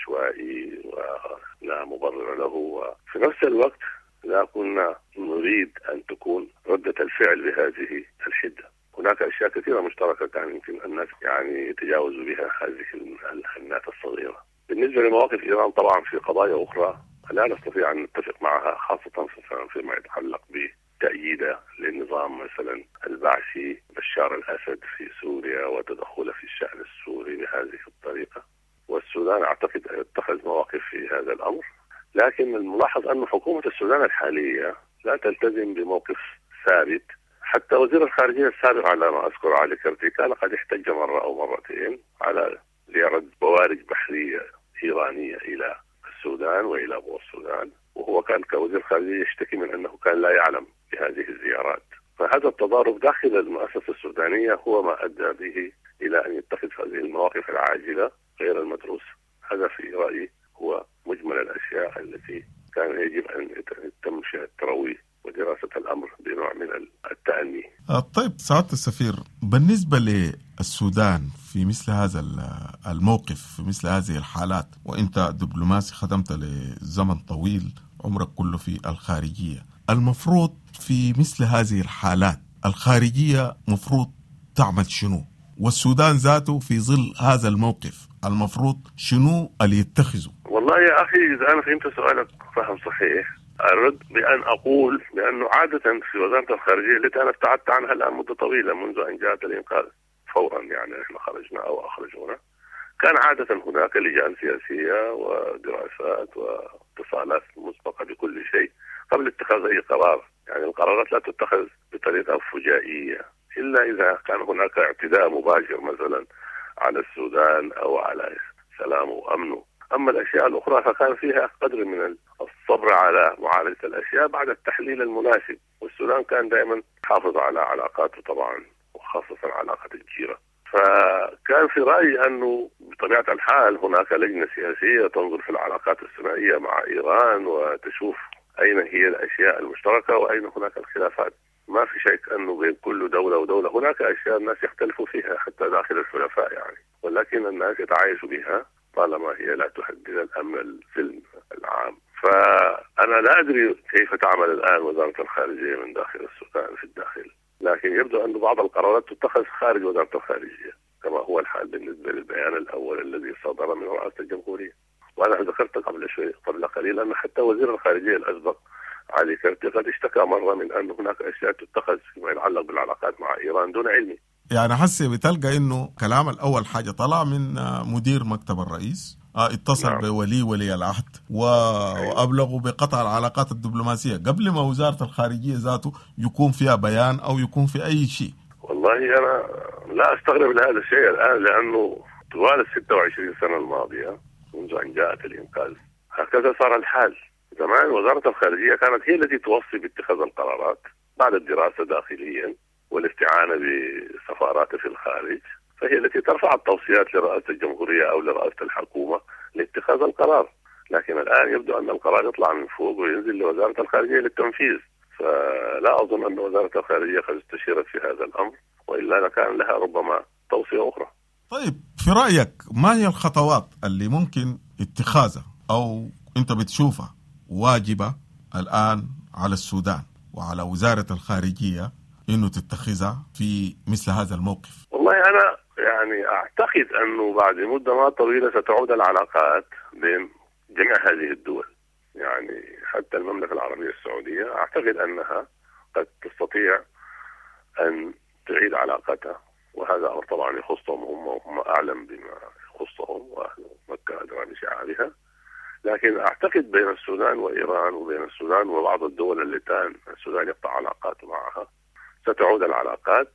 عشوائي ولا مبرر له. وفي نفس الوقت لا كنا نريد أن تكون ردة الفعل بهذه الحدة. هناك أشياء كثيرة مشتركة كان يمكن الناس يعني يتجاوزوا بها هذه الحنات الصغيرة. بالنسبة لمواقف إيران طبعا في قضايا أخرى لا نستطيع أن نتفق معها، خاصة فيما يتعلق بتأييد للنظام مثلا البعثي بشار الأسد في سوريا وتدخله في الشأن السوري بهذه الطريقة، والسودان أعتقد أن اتخذ مواقف في هذا الأمر. لكن الملاحظ أن حكومة السودان الحالية لا تلتزم بموقف ثابت. حتى وزير الخارجية السابق على ما أذكر علي كرتي كان قد احتج مرة أو مرتين على ليرد بوارج بحرية إيرانية إلى السودان وإلى أبو السودان، وهو كان كوزير خارجية يشتكي من أنه كان لا يعلم بهذه الزيارات. فهذا التضارب داخل المؤسسة السودانية هو ما أدى به إلى أن يتخذ هذه المواقف العاجلة غير المدروسة. هذا في رأيي هو مجمل الأشياء التي كان يجب أن يتم فيها التروي ودراسة الأمر بنوع من التأني. طيب سعادة السفير، بالنسبة للسودان في مثل هذا الموقف، في مثل هذه الحالات، وإنت دبلوماسي خدمت لزمن طويل عمرك كله في الخارجية، المفروض في مثل هذه الحالات الخارجية مفروض تعمل شنو؟ والسودان ذاته في ظل هذا الموقف المفروض شنو اللي يتخذه؟ والله يا أخي إذا أنا فهمت سؤالك فهم صحيح، أرد بأن أقول بأنه عادة في وزارة الخارجية التي أنا ابتعدت عنها الآن مدة طويلة منذ أن جاءت الإنقاذ فورا، يعني إحنا خرجنا أو أخرجونا، كان عادة هناك لجان سياسية ودراسات واتصالات مسبقة بكل شيء قبل اتخاذ أي قرار. يعني القرارات لا تتخذ بطريقة فجائية إلا إذا كان هناك اعتداء مباشر مثلا على السودان أو على سلامه وأمنه. أما الأشياء الأخرى فكان فيها قدر من الصبر على معالجة الأشياء بعد التحليل المناسب، والسودان كان دائما حافظ على علاقاته طبعا، وخاصة علاقة الجيرة. فكان في رأيي أنه بطبيعة الحال هناك لجنة سياسية تنظر في العلاقات الثنائية مع إيران وتشوف أين هي الأشياء المشتركة وأين هناك الخلافات. ما في شك أنه بين كل دولة ودولة هناك أشياء الناس يختلفوا فيها حتى داخل الحلفاء يعني، ولكن الناس يتعايشوا بها طالما هي لا تهدد الأمن السلم العام. فأنا لا أدري كيف تعمل الآن وزارة الخارجية من داخل السودان في الداخل، لكن يبدو أن بعض القرارات تتخذ خارج وزارة الخارجية كما هو الحال بالنسبة للبيان الأول الذي صدر من رئاسة الجمهورية. وأنا ذكرت قبل شوي قبل قليل أن حتى وزير الخارجية الأسبق علي كرتي قد اشتكى مرة من أن هناك أشياء تتخذ فيما يتعلق بالعلاقات مع إيران دون علمي. يعني حسي بتلقى إنه كلام الأول حاجة طلع من مدير مكتب الرئيس، اتصل نعم. بولي ولي العهد و... وأبلغوا بقطع العلاقات الدبلوماسية قبل ما وزارة الخارجية ذاته يكون فيها بيان أو يكون في أي شيء. والله أنا لا أستغرب لهذا الشيء الآن، لأنه طوال الستة وعشرين سنة الماضية منذ أن جاءت الإنقاذ هكذا صار الحال. زمان وزارة الخارجية كانت هي التي توصي باتخاذ القرارات بعد الدراسة داخليا والاستعانة بسفارات في الخارج، فهي التي ترفع التوصيات لرئاسة الجمهورية أو لرئاسة الحكومة لاتخاذ القرار. لكن الآن يبدو أن القرار يطلع من فوق وينزل لوزارة الخارجية للتنفيذ، فلا أظن أن وزارة الخارجية قد استشيرت في هذا الأمر، وإلا لكان لها ربما توصية أخرى. طيب في رأيك ما هي الخطوات اللي ممكن اتخاذها أو أنت بتشوفها واجبة الآن على السودان وعلى وزارة الخارجية إنه تتخذها في مثل هذا الموقف؟ والله أنا يعني أعتقد أنه بعد مدة ما طويلة ستعود العلاقات بين جميع هذه الدول، يعني حتى المملكة العربية السعودية أعتقد أنها قد تستطيع أن تعيد علاقتها، وهذا أمر طبعا يخصهم هم وهم أعلم بما يخصهم، وأهل مكة أدرى بشعارها. لكن أعتقد بين السودان وإيران وبين السودان وبعض الدول اللتان السودان يقطع علاقات معها ستعود العلاقات،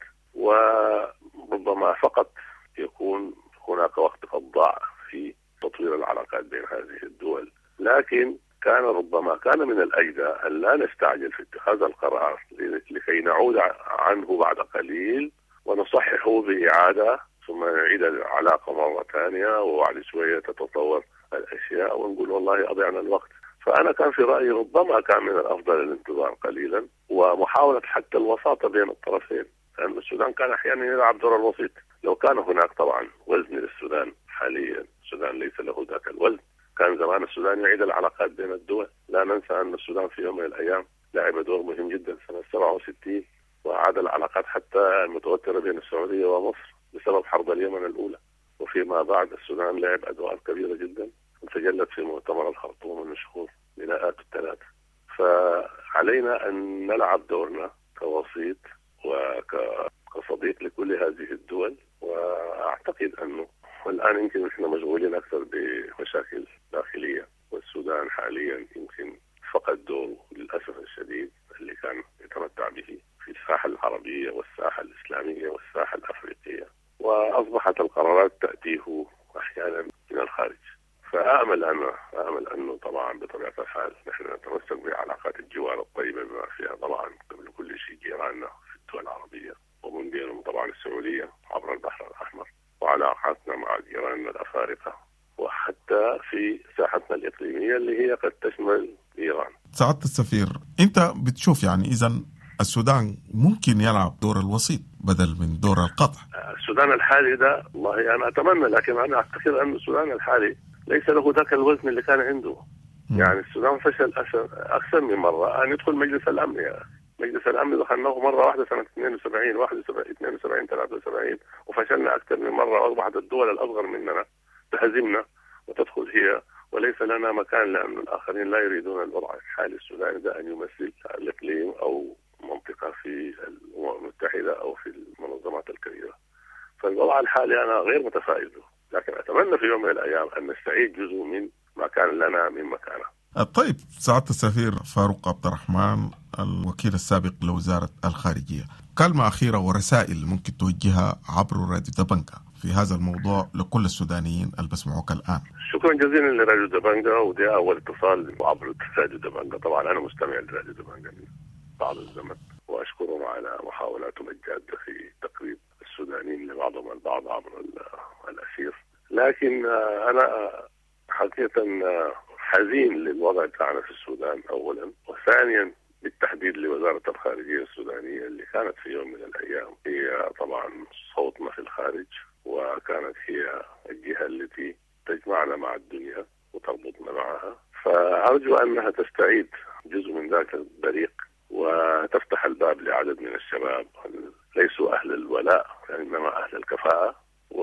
وربما فقط يكون هناك وقت قد ضاع في تطوير العلاقات بين هذه الدول. لكن كان ربما كان من الأجدى أن لا نستعجل في اتخاذ القرار لكي نعود عنه بعد قليل ونصححه بإعادة ثم نعيد العلاقة مرة ثانية، وبعد شوية تتطور الأشياء ونقول والله أضيعنا الوقت. فأنا كان في رأيي ربما كان من الأفضل الانتظار قليلا ومحاولة حتى الوساطة بين الطرفين، لأن السودان كان أحيانا يلعب دور الوسيط. لو كان هناك طبعا وزن للسودان حاليا، السودان ليس له ذاك الوزن، كان زمان السودان يعيد العلاقات بين الدول. لا ننسى أن السودان في يوم من الأيام لعب دور مهم جدا سنة سبعة وستين وأعاد العلاقات حتى المتوترة بين السعودية ومصر بسبب حرب اليمن الأولى، وفيما بعد السودان لعب أدوار كبيرة جدا تجلت في مؤتمر الخرطوم من شهور بناءات الثلاثة. فعلينا أن نلعب دورنا كوسيط وكصديق لكل هذه الدول، وأعتقد أنه والآن يمكن نحن مشغولين أكثر بمشاكل داخلية، والسودان حاليا يمكن فقد دوره للأسف الشديد اللي كان يتمتع به في الساحة العربية والساحة الإسلامية والساحة الأفريقية، وأصبحت القرارات تأتيه أحيانا من الخارج. فأأمل أنه أأمل أنه طبعا بطبيعة الحال نحن نتمسك بعلاقات الجوار الطيبة بما فيها طبعا قبل كل شيء جيراننا في الدول العربية، ومن بينهم طبعا السعودية عبر البحر الأحمر، وعلاقاتنا مع جيراننا الأفارقة، وحتى في ساحتنا الإقليمية اللي هي قد تشمل إيران. سعادة السفير، أنت بتشوف يعني إذن السودان ممكن يلعب دور الوسيط بدل من دور القطع؟ السودان الحالي ده والله أنا أتمنى، لكن أنا أعتقد أن السودان الحالي ليس له ذاك الوزن اللي كان عنده. م. يعني السودان فشل أكثر من مرة أن يدخل مجلس الأمن. يعني مجلس الأمن دخلناه مرة واحدة سنة اثنين وسبعين واحد وسبعين اثنين وسبعين ثلاثة وسبعين وفشلنا أكثر من مرة، وأصبحت الدول الأصغر مننا تهزمنا وتدخل هي وليس لنا مكان، لأن الآخرين لا يريدون الوضع الحالي السوداني ده أن يمثل الإقليم أو منطقة في الأمم المتحدة أو في المنظمات الكبيرة. فالوضع الحالي أنا غير متفائل به، لكن أتمنى في يوم من الأيام أن نستعيد جزء من ما كان لنا من مكانه. طيب سعادة السفير فاروق عبد الرحمن الوكيل السابق لوزارة الخارجية، كلمة أخيرة ورسائل ممكن توجهها عبر راديو دبنجا في هذا الموضوع لكل السودانيين اللي بسمعوك الآن؟ شكرا جزيلا لراديو دبنجا، ودي أول اتصال عبر راديو دبنجا. طبعا أنا مستمع لراديو دبنجا من بعض الزمن، وأشكرهم على محاولاتهم الجادة في تقريب السودانيين لبعضهم البعض عبر الأسير. لكن أنا حقيقة حزين للوضع بتاعنا في السودان أولا، وثانيا بالتحديد لوزارة الخارجية السودانية اللي كانت في يوم من الأيام هي طبعا صوتنا في الخارج، وكانت هي الجهة التي تجمعنا مع الدنيا وتربطنا معها. فأرجو أنها تستعيد جزء من ذاك البريق وتفتح الباب لعدد من الشباب ليسوا أهل الولاء إنما أهل الكفاءة،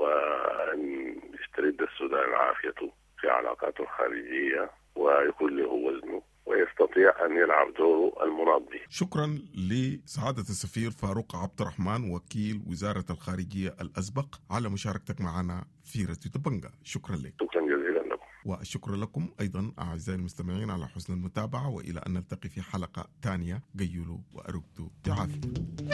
وأن يسترد السودان عافيته في علاقاته الخارجية ويكون له وزنه ويستطيع أن يلعب دوره المناض به. شكرا لسعادة السفير فاروق عبد الرحمن وكيل وزارة الخارجية الأسبق على مشاركتك معنا في راديو دبنجا. شكرا لك. شكرا جزيلا لكم. والشكر لكم أيضا أعزائي المستمعين على حسن المتابعة، وإلى أن نلتقي في حلقة تانية. قيلوا وأرقدوا بعافية.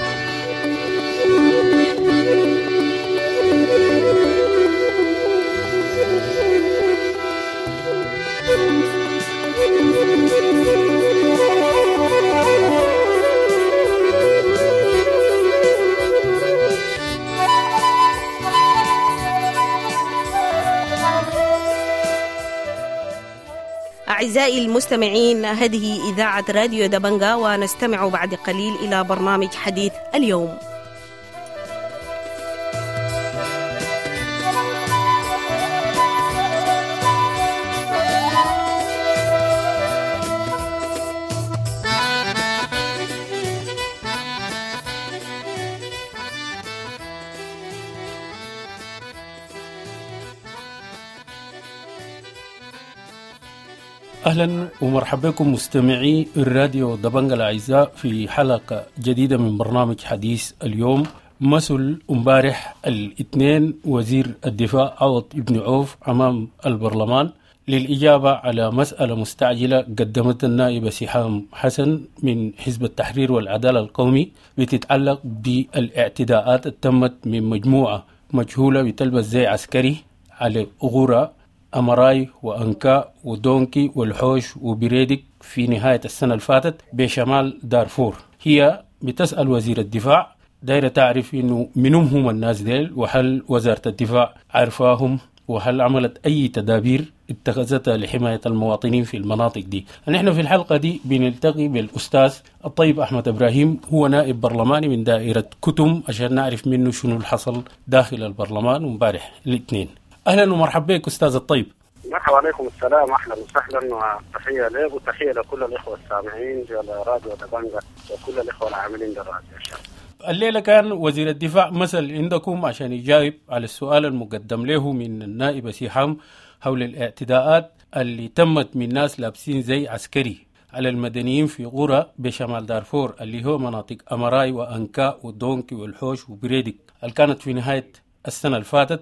أعزائي المستمعين، هذه إذاعة راديو دبنجا، ونستمع بعد قليل إلى برنامج حديث اليوم. أهلا ومرحبا بكم مستمعي الراديو دبنجا الأعزاء في حلقة جديدة من برنامج حديث اليوم. مسؤول امبارح الاثنين وزير الدفاع عوض بن عوف أمام البرلمان للإجابة على مسألة مستعجلة قدمت النائب سحام حسن من حزب التحرير والعدالة القومي بتتعلق بالاعتداءات التمت من مجموعة مجهولة بتلبس زي عسكري على غورة أمراي وأنكا ودونكي والحوش وبريدك في نهاية السنة الفاتت بشمال دارفور. هي بتسأل وزير الدفاع دايرة تعرف إنه منهم هم الناس ديل، وهل وزارة الدفاع عرفاهم، وهل عملت أي تدابير اتخذتها لحماية المواطنين في المناطق دي. نحن في الحلقة دي بنلتقي بالأستاذ الطيب أحمد إبراهيم، هو نائب برلماني من دائرة كتم، عشان نعرف منه شنو اللي حصل داخل البرلمان ومبارح الاثنين. أهلا ومرحبا بك أستاذ الطيب. مرحبا عليكم السلام، أهلا وسهلا، وتحية لك وتحية لكل الإخوة السامعين على راديو دبنجا وكل الإخوة العاملين للراديو. الليلة كان وزير الدفاع مثل عندكم عشان يجاوب على السؤال المقدم له من النائب سحام حول الاعتداءات اللي تمت من ناس لابسين زي عسكري على المدنيين في غورة بشمال دارفور اللي هو مناطق أمراي وأنكا ودونكي والحوش وبريدك، اللي كانت في نهاية السنة الفاتت،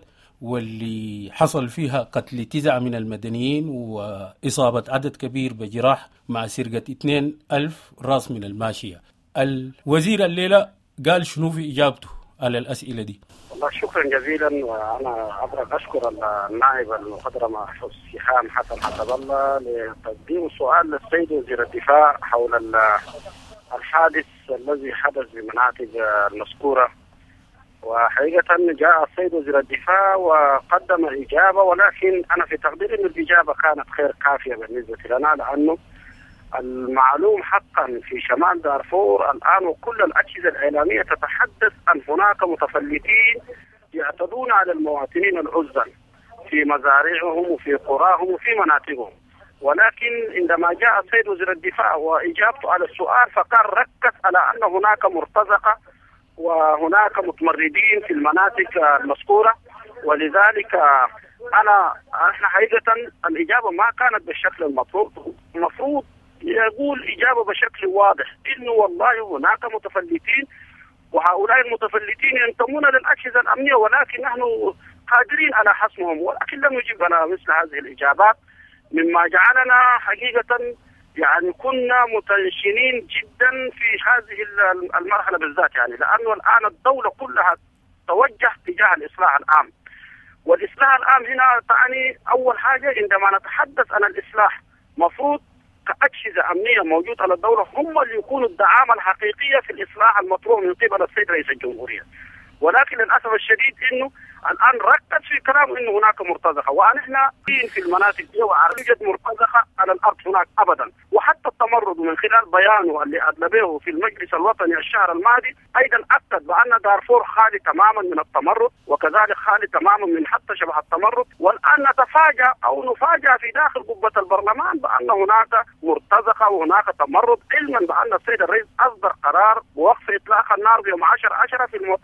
واللي حصل فيها قتل تسعة من المدنيين وإصابة عدد كبير بجراح مع سرقة اثنين ألف راس من الماشية. الوزير الليلة قال شنو في إجابته على الأسئلة دي؟ والله شكرا جزيلا، وأنا أبغى أشكر النائب المخضرم سحام حسن حسب الله لتقديم سؤال للسيد وزير الدفاع حول الحادث الذي حدث بمناطق المذكورة. وحقيقة جاء السيد وزير الدفاع وقدم إجابة، ولكن أنا في تقديري أن الإجابة كانت غير كافية بالنسبة لنا، لأنه المعلوم حقا في شمال دارفور الآن وكل الأجهزة الإعلامية تتحدث أن هناك متفلتين يعتدون على المواطنين العزل في مزارعهم وفي قراهم وفي مناطقهم. ولكن عندما جاء السيد وزير الدفاع وإجابته على السؤال فقال ركز على أن هناك مرتزقة وهناك متمردين في المناطق المذكورة، ولذلك أنا احنا حقيقة الإجابة ما كانت بالشكل المطلوب. المفروض يقول إجابة بشكل واضح إنه والله هناك متفلتين وهؤلاء المتفلتين ينتمون للأجهزة الأمنية ولكن نحن قادرين على حصمهم، ولكن لم يجب على مثل هذه الإجابات، مما جعلنا حقيقة يعني كنا متنشنين جدا في هذه المرحلة بالذات، يعني لأنه الآن الدولة كلها توجه تجاه الإصلاح العام. والإصلاح العام هنا تعني أول حاجة عندما نتحدث عن الإصلاح مفروض كأجهزة أمنية موجودة على الدولة هم اللي يكونوا الدعامة الحقيقية في الإصلاح المطروح من قبل السيد رئيس الجمهورية. ولكن للأسف الشديد إنه الآن ركز في كلامه إنه هناك مرتزقة، ونحن في المناطق دي وعرجت مرتزقة على الأرض هناك أبدا. وحتى التمرد من خلال بيانه اللي أدلبه في المجلس الوطني الشهر الماضي أيضا أكد بأن دارفور خالي تماما من التمرد، وكذلك خالي تماما من حتى شبه التمرد. والآن نتفاجأ أو نفاجأ في داخل قبة البرلمان بأن هناك مرتزقة وهناك تمرد، علما بأن السيد الرئيس أصدر قرار بوقف إطلاق النار يوم عشرة عشرة في المؤتمر العام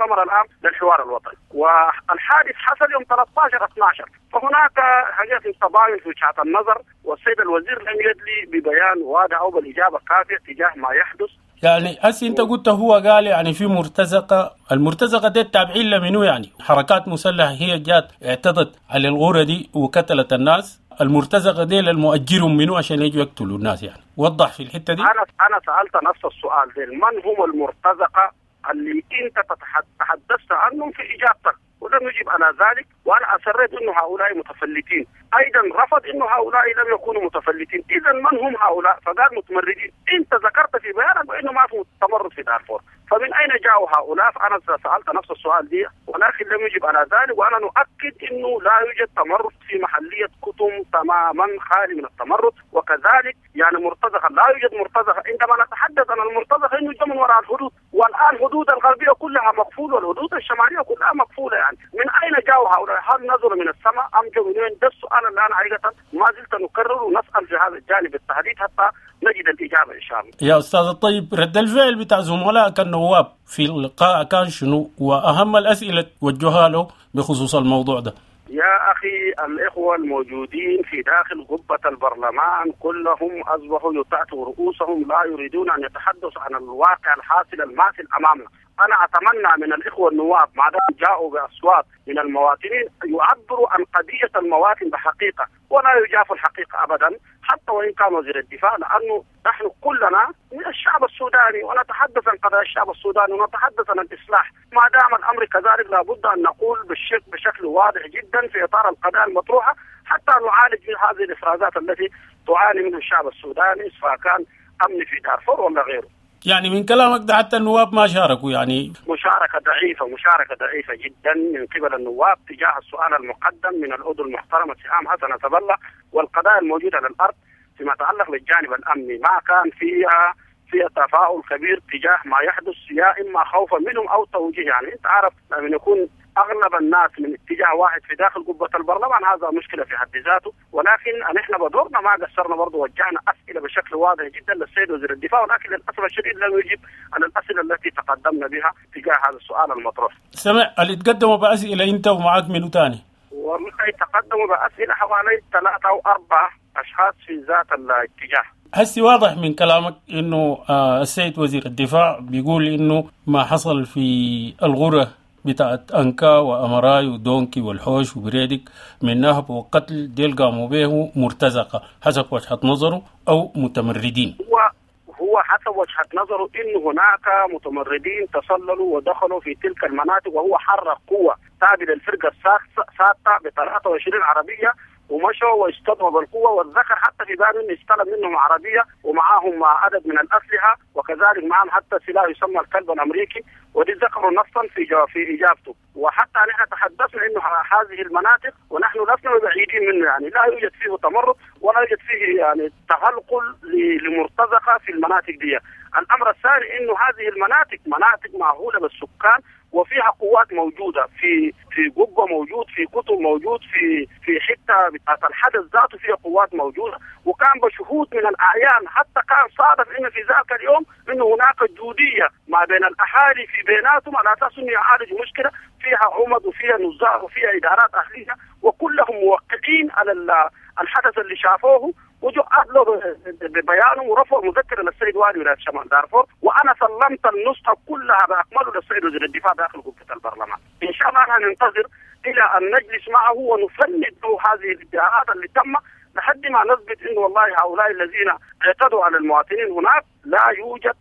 للحوار الوطني. والحادث حصل يوم ثلاثة عشر اثنا عشر، فهناك حاجات تباين في وجهات النظر، والسيد الوزير لم يدلي ببيان واضح او بالاجابه كافيه تجاه ما يحدث. يعني هسه انت قلت هو قال يعني في مرتزقه، المرتزقه دي التابعين لمنو؟ يعني حركات مسلحه هي جات اعتدت على الغوره دي وقتلت الناس. المرتزقه دي المؤجرهم منو عشان يجوا يقتلوا الناس؟ يعني وضح في الحته دي. انا انا سالت نفس السؤال ده، من هم المرتزقه اللي انت تحدثت عنهم في اجابتك؟ ولم يجب على ذلك، وانا اصريت انه هؤلاء متفلتين، ايضا رفض انه هؤلاء لم يكونوا متفلتين. اذا من هم هؤلاء؟ فقال متمردين. انت ذكرت في بيانك بانه ما في تمرد في دارفور، فمن اين جاءوا هؤلاء؟ فانا سالت نفس السؤال دي ولكن لم يجب على ذلك، وانا نؤكد انه لا يوجد تمرد في محليه كتم تماما خالي من التمرد. وكذلك يعني مرتزقه لا يوجد مرتزقه. عندما نتحدث عن المرتزقه انه جاء من وراء الحدود، والان الحدود الغربيه كلها مقفوله والحدود الشماليه كلها مقفوله. يعني من اين جاءوا هؤلاء؟ هل نزلوا من السماء ام جاءوا من وين؟ ده السؤال اللي انا حقيقه ما زلت نكرر ونسال في هذا الجانب بالتحديد حتى نجد الاجابه ان شاء الله. يا استاذ الطيب، رد الفعل بتاع زملائك النواب في اللقاء كان شنو؟ واهم الاسئله توجهها له بخصوص الموضوع ده. يا أخي، الإخوة الموجودين في داخل قبة البرلمان كلهم أصبحوا يطأطوا رؤوسهم، لا يريدون أن يتحدثوا عن الواقع الحاصل الماثل أمامنا. أنا أتمنى من الإخوة النواب ما دام جاءوا بأصوات من المواطنين يعبروا عن قضية المواطن بحقيقة، ولا يجافوا الحقيقة أبدا حتى وإن كان وزير الدفاع، لأنه نحن كلنا من الشعب السوداني ونتحدث عن قضايا الشعب السوداني ونتحدث عن الإصلاح. ما دام الأمر كذلك لابد أن نقول بالشك بشكل واضح جدا في إطار القضايا المطروحة حتى نعالج من هذه الإفرازات التي تعاني منها الشعب السوداني، سواء كان أمن في دارفور ولا غيره. يعني من كلامك ده حتى النواب ما شاركوا؟ يعني مشاركة ضعيفة، مشاركة ضعيفة جدا من قبل النواب تجاه السؤال المقدم من العضو المحترم سهام حسن تبلع، والقضايا الموجودة على الأرض فيما يتعلق بالجانب الأمني ما كان فيها فيها تفاؤل كبير تجاه ما يحدث، يا إما خوفا منهم أو توجيه. يعني أنت عارف لما يكون أغلب الناس من اتجاه واحد في داخل قبة البرلمان هذا مشكلة في حد ذاته، ولكن نحن بدورنا ما قصرنا برضه، وجهنا أسئلة بشكل واضح جدا للسيد وزير الدفاع، ولكن للأسف الشديد لم يجب عن الأسئلة التي تقدمنا بها تجاه هذا السؤال المطروح. سمع اللي تقدموا بأسئلة أنت ومعك منو تاني؟ والله تقدموا بأسئلة حوالي ثلاثة أو أربعة أشخاص في ذات الاتجاه. هسي واضح من كلامك انه آه السيد وزير الدفاع بيقول انه ما حصل في الغرة بتاعت أنكا وأمراي ودونكي والحوش وبريدك من نهب وقتل ديل قاموا به مرتزقة حسب وجهة نظره أو متمردين. هو هو حسب وجهة نظره إن هناك متمردين تسللوا ودخلوا في تلك المناطق، وهو حرك قوة تابعة للفرقة السادسة ب ثلاثة وعشرين عربية ومشوا واستضربوا بالقوة، والذكر حتى في بال انه استلم منهم عربية ومعاهم عدد من الأسلحة، وكذلك معهم حتى سلاح يسمى الكلب الأمريكي، ودي ذكروا نصا في في إجابته. وحتى نحن تحدثنا انه هذه المناطق ونحن لسنا بعيدين منه، يعني لا يوجد فيه تمرد ولا يوجد فيه يعني تغلغل لمرتزقة في المناطق دي. الأمر الثاني انه هذه المناطق مناطق مأهولة بالسكان وفيها قوات موجودة، في في قبة موجود، في كتب موجود، في في حتة بتاعت الحدث ذاته فيها قوات موجودة، وكان بشهود من الأعيان حتى كان صادف إنه في ذاك اليوم إنه هناك جودية ما بين الأهالي في بيناتهم على أساس إنه يعالج مشكلة فيها عمد وفيها نزاع وفيها إدارات أهلية، وكلهم موقعين على الحدث اللي شافوه، وجوا أدلوا ببيانهم ورفعوا مذكرة للسيد والي ولاية شمال دارفور، وأنا سلمت النسخة كلها بأكمله للسيد وزير الدفاع داخل قبة البرلمان. إن شاء الله ننتظر إلى أن نجلس معه ونفند له هذه الادعاءات اللي تم لحد ما نثبت إنه والله هؤلاء الذين اعتدوا على المواطنين هناك لا يوجد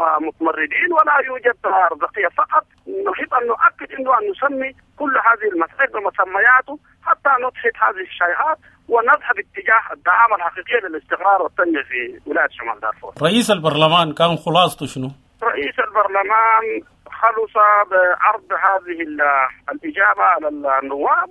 متمردين ولا يوجد رزقية فقط. نريد أن نؤكد إنه أن نسمي كل هذه المسائل بمسمياته حتى نضحك هذه الشائعات ونذهب اتجاه الدعامة الحقيقية للاستقرار والتنمية في ولاية شمال دارفور. رئيس البرلمان كان خلاصته شنو؟ رئيس البرلمان خلص بعرض هذه الإجابة على النواب،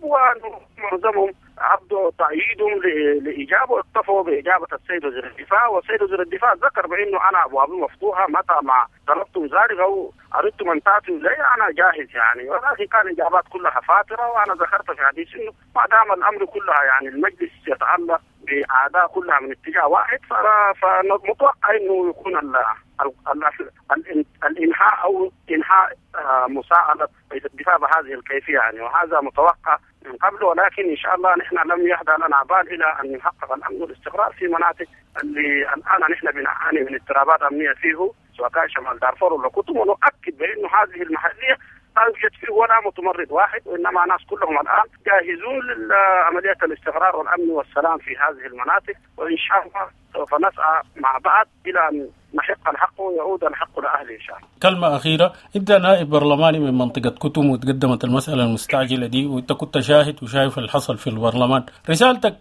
ومعظمهم عرضوا تأييدهم لإجابة واكتفوا بإجابة السيد وزير الدفاع. والسيد وزير الدفاع ذكر بأنه أنا أبوابي مفتوحة متى ما طلبتم ذلك أو أردتم أن تأتوا إلي أنا جاهز يعني، ولكن كان إجابات كلها فاترة. وأنا ذكرت في حديث إنه ما دام الأمر كلها يعني المجلس يتعلق بأعداء كلها من اتجاه واحد، فمتوقع إنه يكون الانهاء او انهاء مساعده الدفاع بهذه الكيفيه يعني، وهذا متوقع من قبل. ولكن ان شاء الله نحن لم يحدث لنا بال الى ان نحقق الامن والاستقرار في مناطق اللي الان نحن بنعاني من اضطرابات امنيه فيه، سواء كان شمال دارفور ولا كتم. ونؤكد بانه هذه المحليه لا يوجد فيه ولا متمرد واحد، وانما الناس كلهم الان جاهزون لعمليه الاستقرار والامن والسلام في هذه المناطق، وان شاء الله سوف نسعى مع بعض الى ان نحق الحق ويعود الحق لاهله ان شاء الله. كلمه اخيره، انت نائب برلماني من منطقه كتم وتقدمت المساله المستعجله دي، وانت كنت شاهد وشايف اللي حصل في البرلمان، رسالتك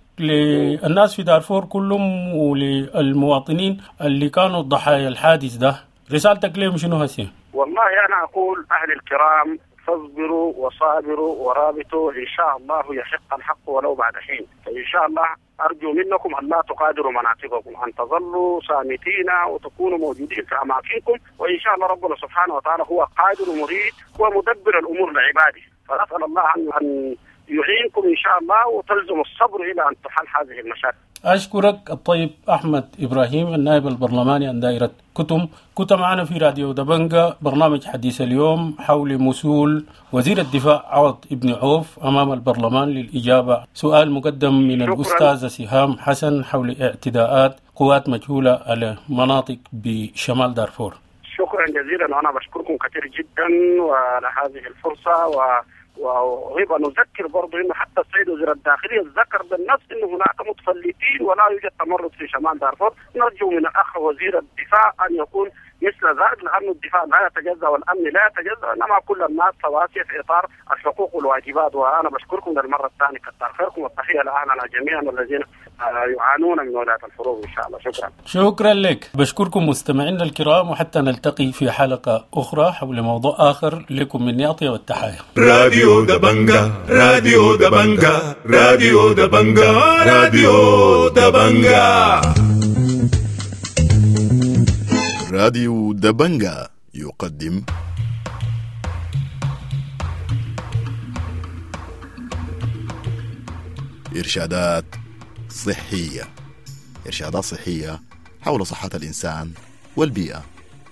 للناس في دارفور كلهم وللمواطنين اللي كانوا ضحايا الحادث ده، رسالتك لهم شنو هسه؟ والله أنا أقول أهل الكرام فاصبروا وصابروا ورابطوا، إن شاء الله يحق الحق ولو بعد حين. فإن شاء الله أرجو منكم أن لا تقادروا مناطقكم، أن تظلوا صامتين وتكونوا موجودين في أماكنكم، وإن شاء الله ربنا سبحانه وتعالى هو قادر مريد ومدبر الأمور لعباده. فنسأل الله أن يعينكم إن شاء الله وتلزم الصبر إلى أن تحل هذه المشاكل. أشكرك الطيب أحمد إبراهيم النائب البرلماني عن دائرة كتم، كنت معنا في راديو دبنجا برنامج حديث اليوم حول مسؤول وزير الدفاع عوض ابن عوف أمام البرلمان للإجابة سؤال مقدم من الأستاذة سهام حسن حول اعتداءات قوات مجهولة على مناطق بشمال دارفور. شكرا جزيلا، وأنا بشكركم كثير جدا وعلى هذه الفرصة. و وأريد أن أذكر برضو أنه حتى السيد وزير الداخلية ذكر بالنص أنه هناك متفلتين ولا يوجد تمرد في شمال دارفور. نرجو من الأخ وزير الدفاع أن يكون مثل ذلك، لأن الدفاع لا يتجزأ والأمن لا يتجزأ، إنما كل الناس سواسية في إطار الحقوق والواجبات. وأنا بشكركم للمرة الثانية، كتر خيركم والتحية لأهلنا جميعا والذين يعانون من ولاية الحروب إن شاء الله. شكرا. شكرا لك، بشكركم مستمعينا الكرام، وحتى نلتقي في حلقة أخرى حول موضوع آخر. لكم مني أطيب التحايا. راديو دبنجا راديو دبنجا راديو دبنجا راديو دبنجا راديو دبنجا يقدم إرشادات صحية إرشادات صحية حول صحة الإنسان والبيئة.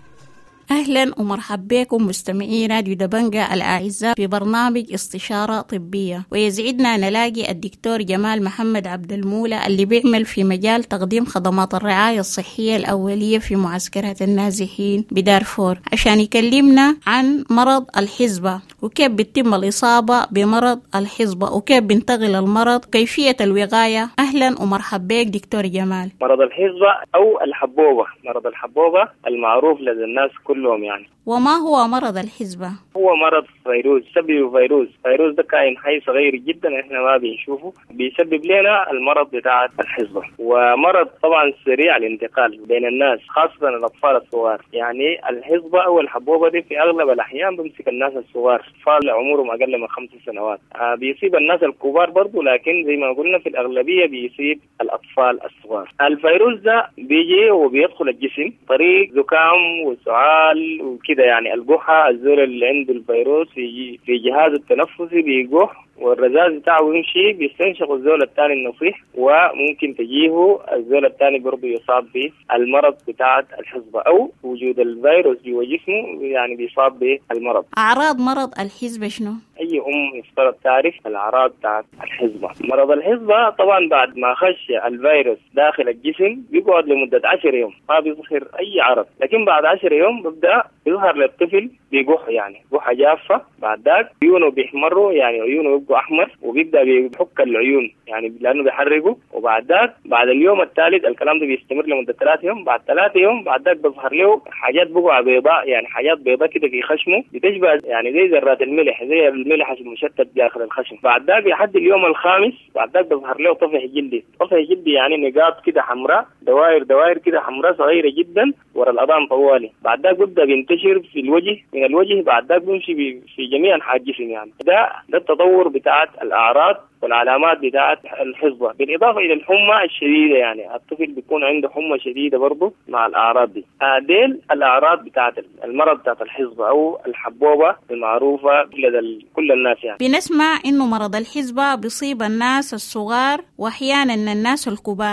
أهلا ومرحبا بكم مستمعي راديو دبنجا الأعزاء في برنامج استشارة طبية، ويزعدنا نلاقي الدكتور جمال محمد عبد المولى اللي بيعمل في مجال تقديم خدمات الرعاية الصحية الأولية في معسكرات النازحين بدارفور عشان يكلمنا عن مرض الحصبة وكيف بتتم الإصابة بمرض الحصبة وكيف بينتقل المرض كيفية الوقاية. أهلا ومرحبا بك دكتور جمال. مرض الحصبة أو الحبوبة، مرض الحبوبة المعروف لدى الناس كلهم يعني. وما هو مرض الحصبة؟ هو مرض فيروس، سبب فيروس. فيروس ده كائن حي صغير جدا احنا ما بنشوفه، بيسبب لنا المرض بتاع الحصبة، ومرض طبعا سريع الانتقال بين الناس خاصة الأطفال الصغار. يعني الحصبة أو الحبوبة دي في أغلب الأحيان بمسك الناس الصغار، أطفال عمرهم أقل من خمس سنوات. آه بيصيب الناس الكبار برضو، لكن زي ما قلنا في الأغلبية بيصيب الأطفال الصغار. الفيروس ده بيجي وبيدخل الجسم طريق زكام وسعال وكده، يعني الجحة الزول اللي عنده الفيروس في في جهاز التنفسي بيجح، والرذاذ بتاعه يمشي بيستنشق الزول الثاني النصيح، وممكن تجيه الزول الثاني برضه يصاب بالمرض بتاع الحصبة أو وجود الفيروس جوا جسمه يعني بيصاب بالمرض. أعراض مرض الحصبة شنو؟ أي أم يفترض تعرف الأعراض بتاعت الحصبة. مرض الحصبة طبعا بعد ما خش الفيروس داخل الجسم بيقعد لمدة عشر يوم ما بيظهر أي عرض، لكن بعد عشر يوم ببدأ يظهر للطفل بيقح، يعني قحة جافة. بعد ذاك عيونه بيحمروا، يعني عيونه يبقوا أحمر، وبيبدأ بيحك العيون يعني لأنه بيحرقوا. وبعد ذاك بعد اليوم الثالث الكلام ده بيستمر لمدة ثلاثة يوم. بعد ثلاثة يوم بعد ذاك بيظهر له حاجات بقع بيضاء، يعني حاجات بيضاء كده في خشمه بتشبه يعني زي ذرات الملح، زي الملح المشتت داخل الخشم. بعد ذاك لحد اليوم الخامس بعد ذاك بيظهر له طفح جلدي. طفح جلدي يعني نقاط كده حمراء، دوائر دوائر كده حمراء صغيرة جدا ورا الأذان طوالي. بعد ذاك بيبدأ بينتشر في الوجه، من الوجه بعد ذاك بيمشي في جميع أنحاء الجسم. يعني ده ده التطور بتاعت الأعراض والعلامات بتاعت الحصبة، بالإضافة إلى الحمى الشديدة، يعني الطفل بيكون عنده حمى شديدة برضه مع الأعراض دي. هذيل الأعراض بتاعت المرض بتاعت الحصبة أو الحبوبة المعروفة لدى كل الناس. يعني بنسمع إنه مرض الحصبة بيصيب الناس الصغار وأحيانا الناس الكبار،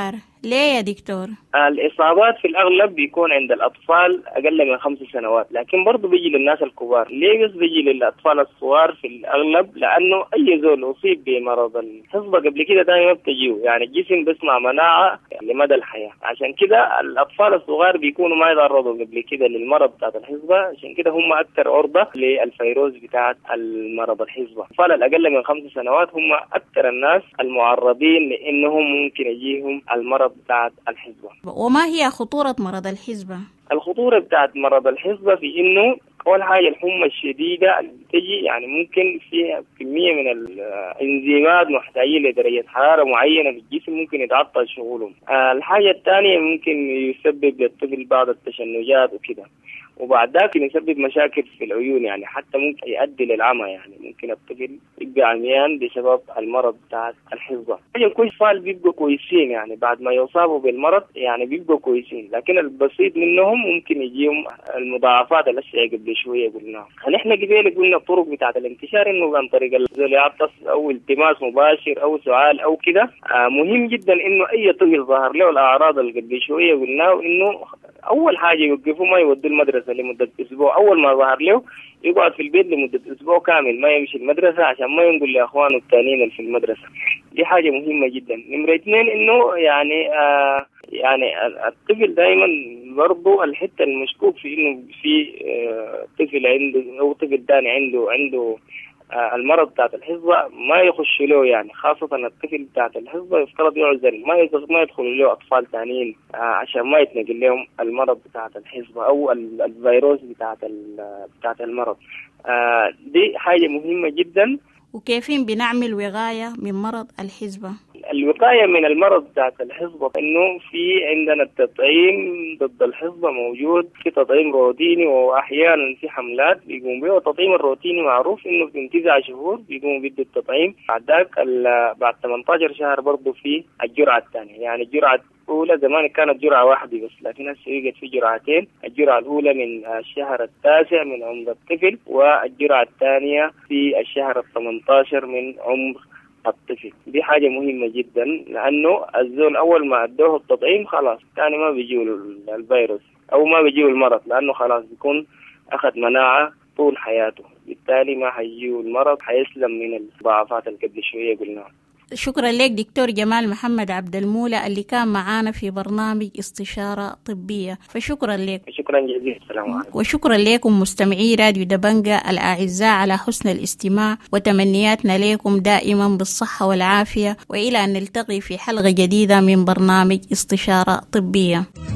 ليه يا دكتور؟ الإصابات في الأغلب بيكون عند الأطفال أقل من خمس سنوات، لكن برضو بيجي للناس الكبار. ليه بس بيجي للأطفال الصغار في الأغلب؟ لأنه أي زول أصيب بمرض الحصبة قبل كده دائما بتجيه، يعني الجسم بيسمع مناعة لمدى الحياة. عشان كده الأطفال الصغار بيكونوا ما يتعرضوا قبل كده للمرض بتاعت الحصبة، عشان كده هم أكثر عرضة للفيروس بتاعت المرض الحصبة. الأطفال الأقل من خمس سنوات هم أكثر الناس المعرضين لأنهم ممكن يجيهم المرض بتاعت الحصبة. وما هي خطورة مرض الحصبة؟ الخطورة بتاعت مرض الحصبة في إنه أول حاجة الحمى الشديدة اللي بتجي، يعني ممكن فيها كمية من الإنزيمات محتاجين لدرجة حرارة معينة في الجسم ممكن يتعطل شغلهم. آه الحاجة الثانية ممكن يسبب للطفل بعض التشنجات وكده، وبعد ذلك يسبب مشاكل في العيون، يعني حتى ممكن يؤدي للعمى، يعني ممكن الطفل يبقى عميان بسبب المرض بتاع الحصبة. حاجة كويس فال بيبقوا كويسين، يعني بعد ما يصابوا بالمرض يعني بيبقوا كويسين، لكن البسيط منهم ممكن يجيهم المضاعفات الأشياء قبل شوية قلناها. نحن قبل قلنا الطرق بتاعة الانتشار إنه عن طريق الزليعطس أو التماس مباشر أو سؤال أو كده. آه مهم جدا إنه أي طفل ظهر له الأعراض اللي قبل شوية قلناه إنه أول حاجة يوقفوا ما يودوا المدرسة لمدة أسبوع. أول ما ظهر له يقعد في البيت لمدة أسبوع كامل ما يمشي المدرسة عشان ما ينقل لأخوانه التانيين اللي في المدرسة. دي حاجة مهمة جدا. نمرة اثنين إنه يعني آه يعني الطفل دائما برضو الحتة المشكوك في إنه في آه طفل عنده أو طفل ثاني عنده عنده آه المرض بتاعت الحصبة ما يخش له، يعني خاصة الطفل بتاعت الحصبة يفترض يعزل ما ما يدخل له أطفال ثانيين آه عشان ما يتنقل لهم المرض بتاعت الحصبة أو الفيروس بتاعت بتاعت المرض. آه دي حاجة مهمة جدا. وكيفين بنعمل وقاية من مرض الحصبة؟ الوقاية من المرض بتاعت الحصبة إنه في عندنا التطعيم ضد الحصبة موجود، في تطعيم روتيني وأحيانا في حملات بيقوم به. التطعيم الروتيني معروف إنه في تسعة شهور بيقوم بده التطعيم، بعد ذاك بعد ثمانية عشر شهر برضه في الجرعة الثانية. يعني الجرعة الأولى زمان كانت جرعة واحدة بس، لكن هسه بقت في جرعتين. الجرعة الأولى من الشهر التاسع من عمر الطفل، والجرعة الثانية في الشهر الثامن عشر من عمر الطفل. دي حاجة مهمة جدا، لأنه الزول أول ما أدوه التطعيم خلاص ثاني ما بيجيه الفيروس أو ما بيجيه المرض، لأنه خلاص بيكون أخذ مناعة طول حياته، بالتالي ما حيجيه المرض، حيسلم من الضعفات اللي قبل شوية قلناها. شكرا لك دكتور جمال محمد عبد المولى اللي كان معانا في برنامج استشارة طبية، فشكرا لك. شكرا جزيلا. السلام عليكم. وشكرا لكم مستمعي راديو دبنجة الأعزاء على حسن الاستماع، وتمنياتنا لكم دائما بالصحة والعافية، وإلى أن نلتقي في حلقة جديدة من برنامج استشارة طبية.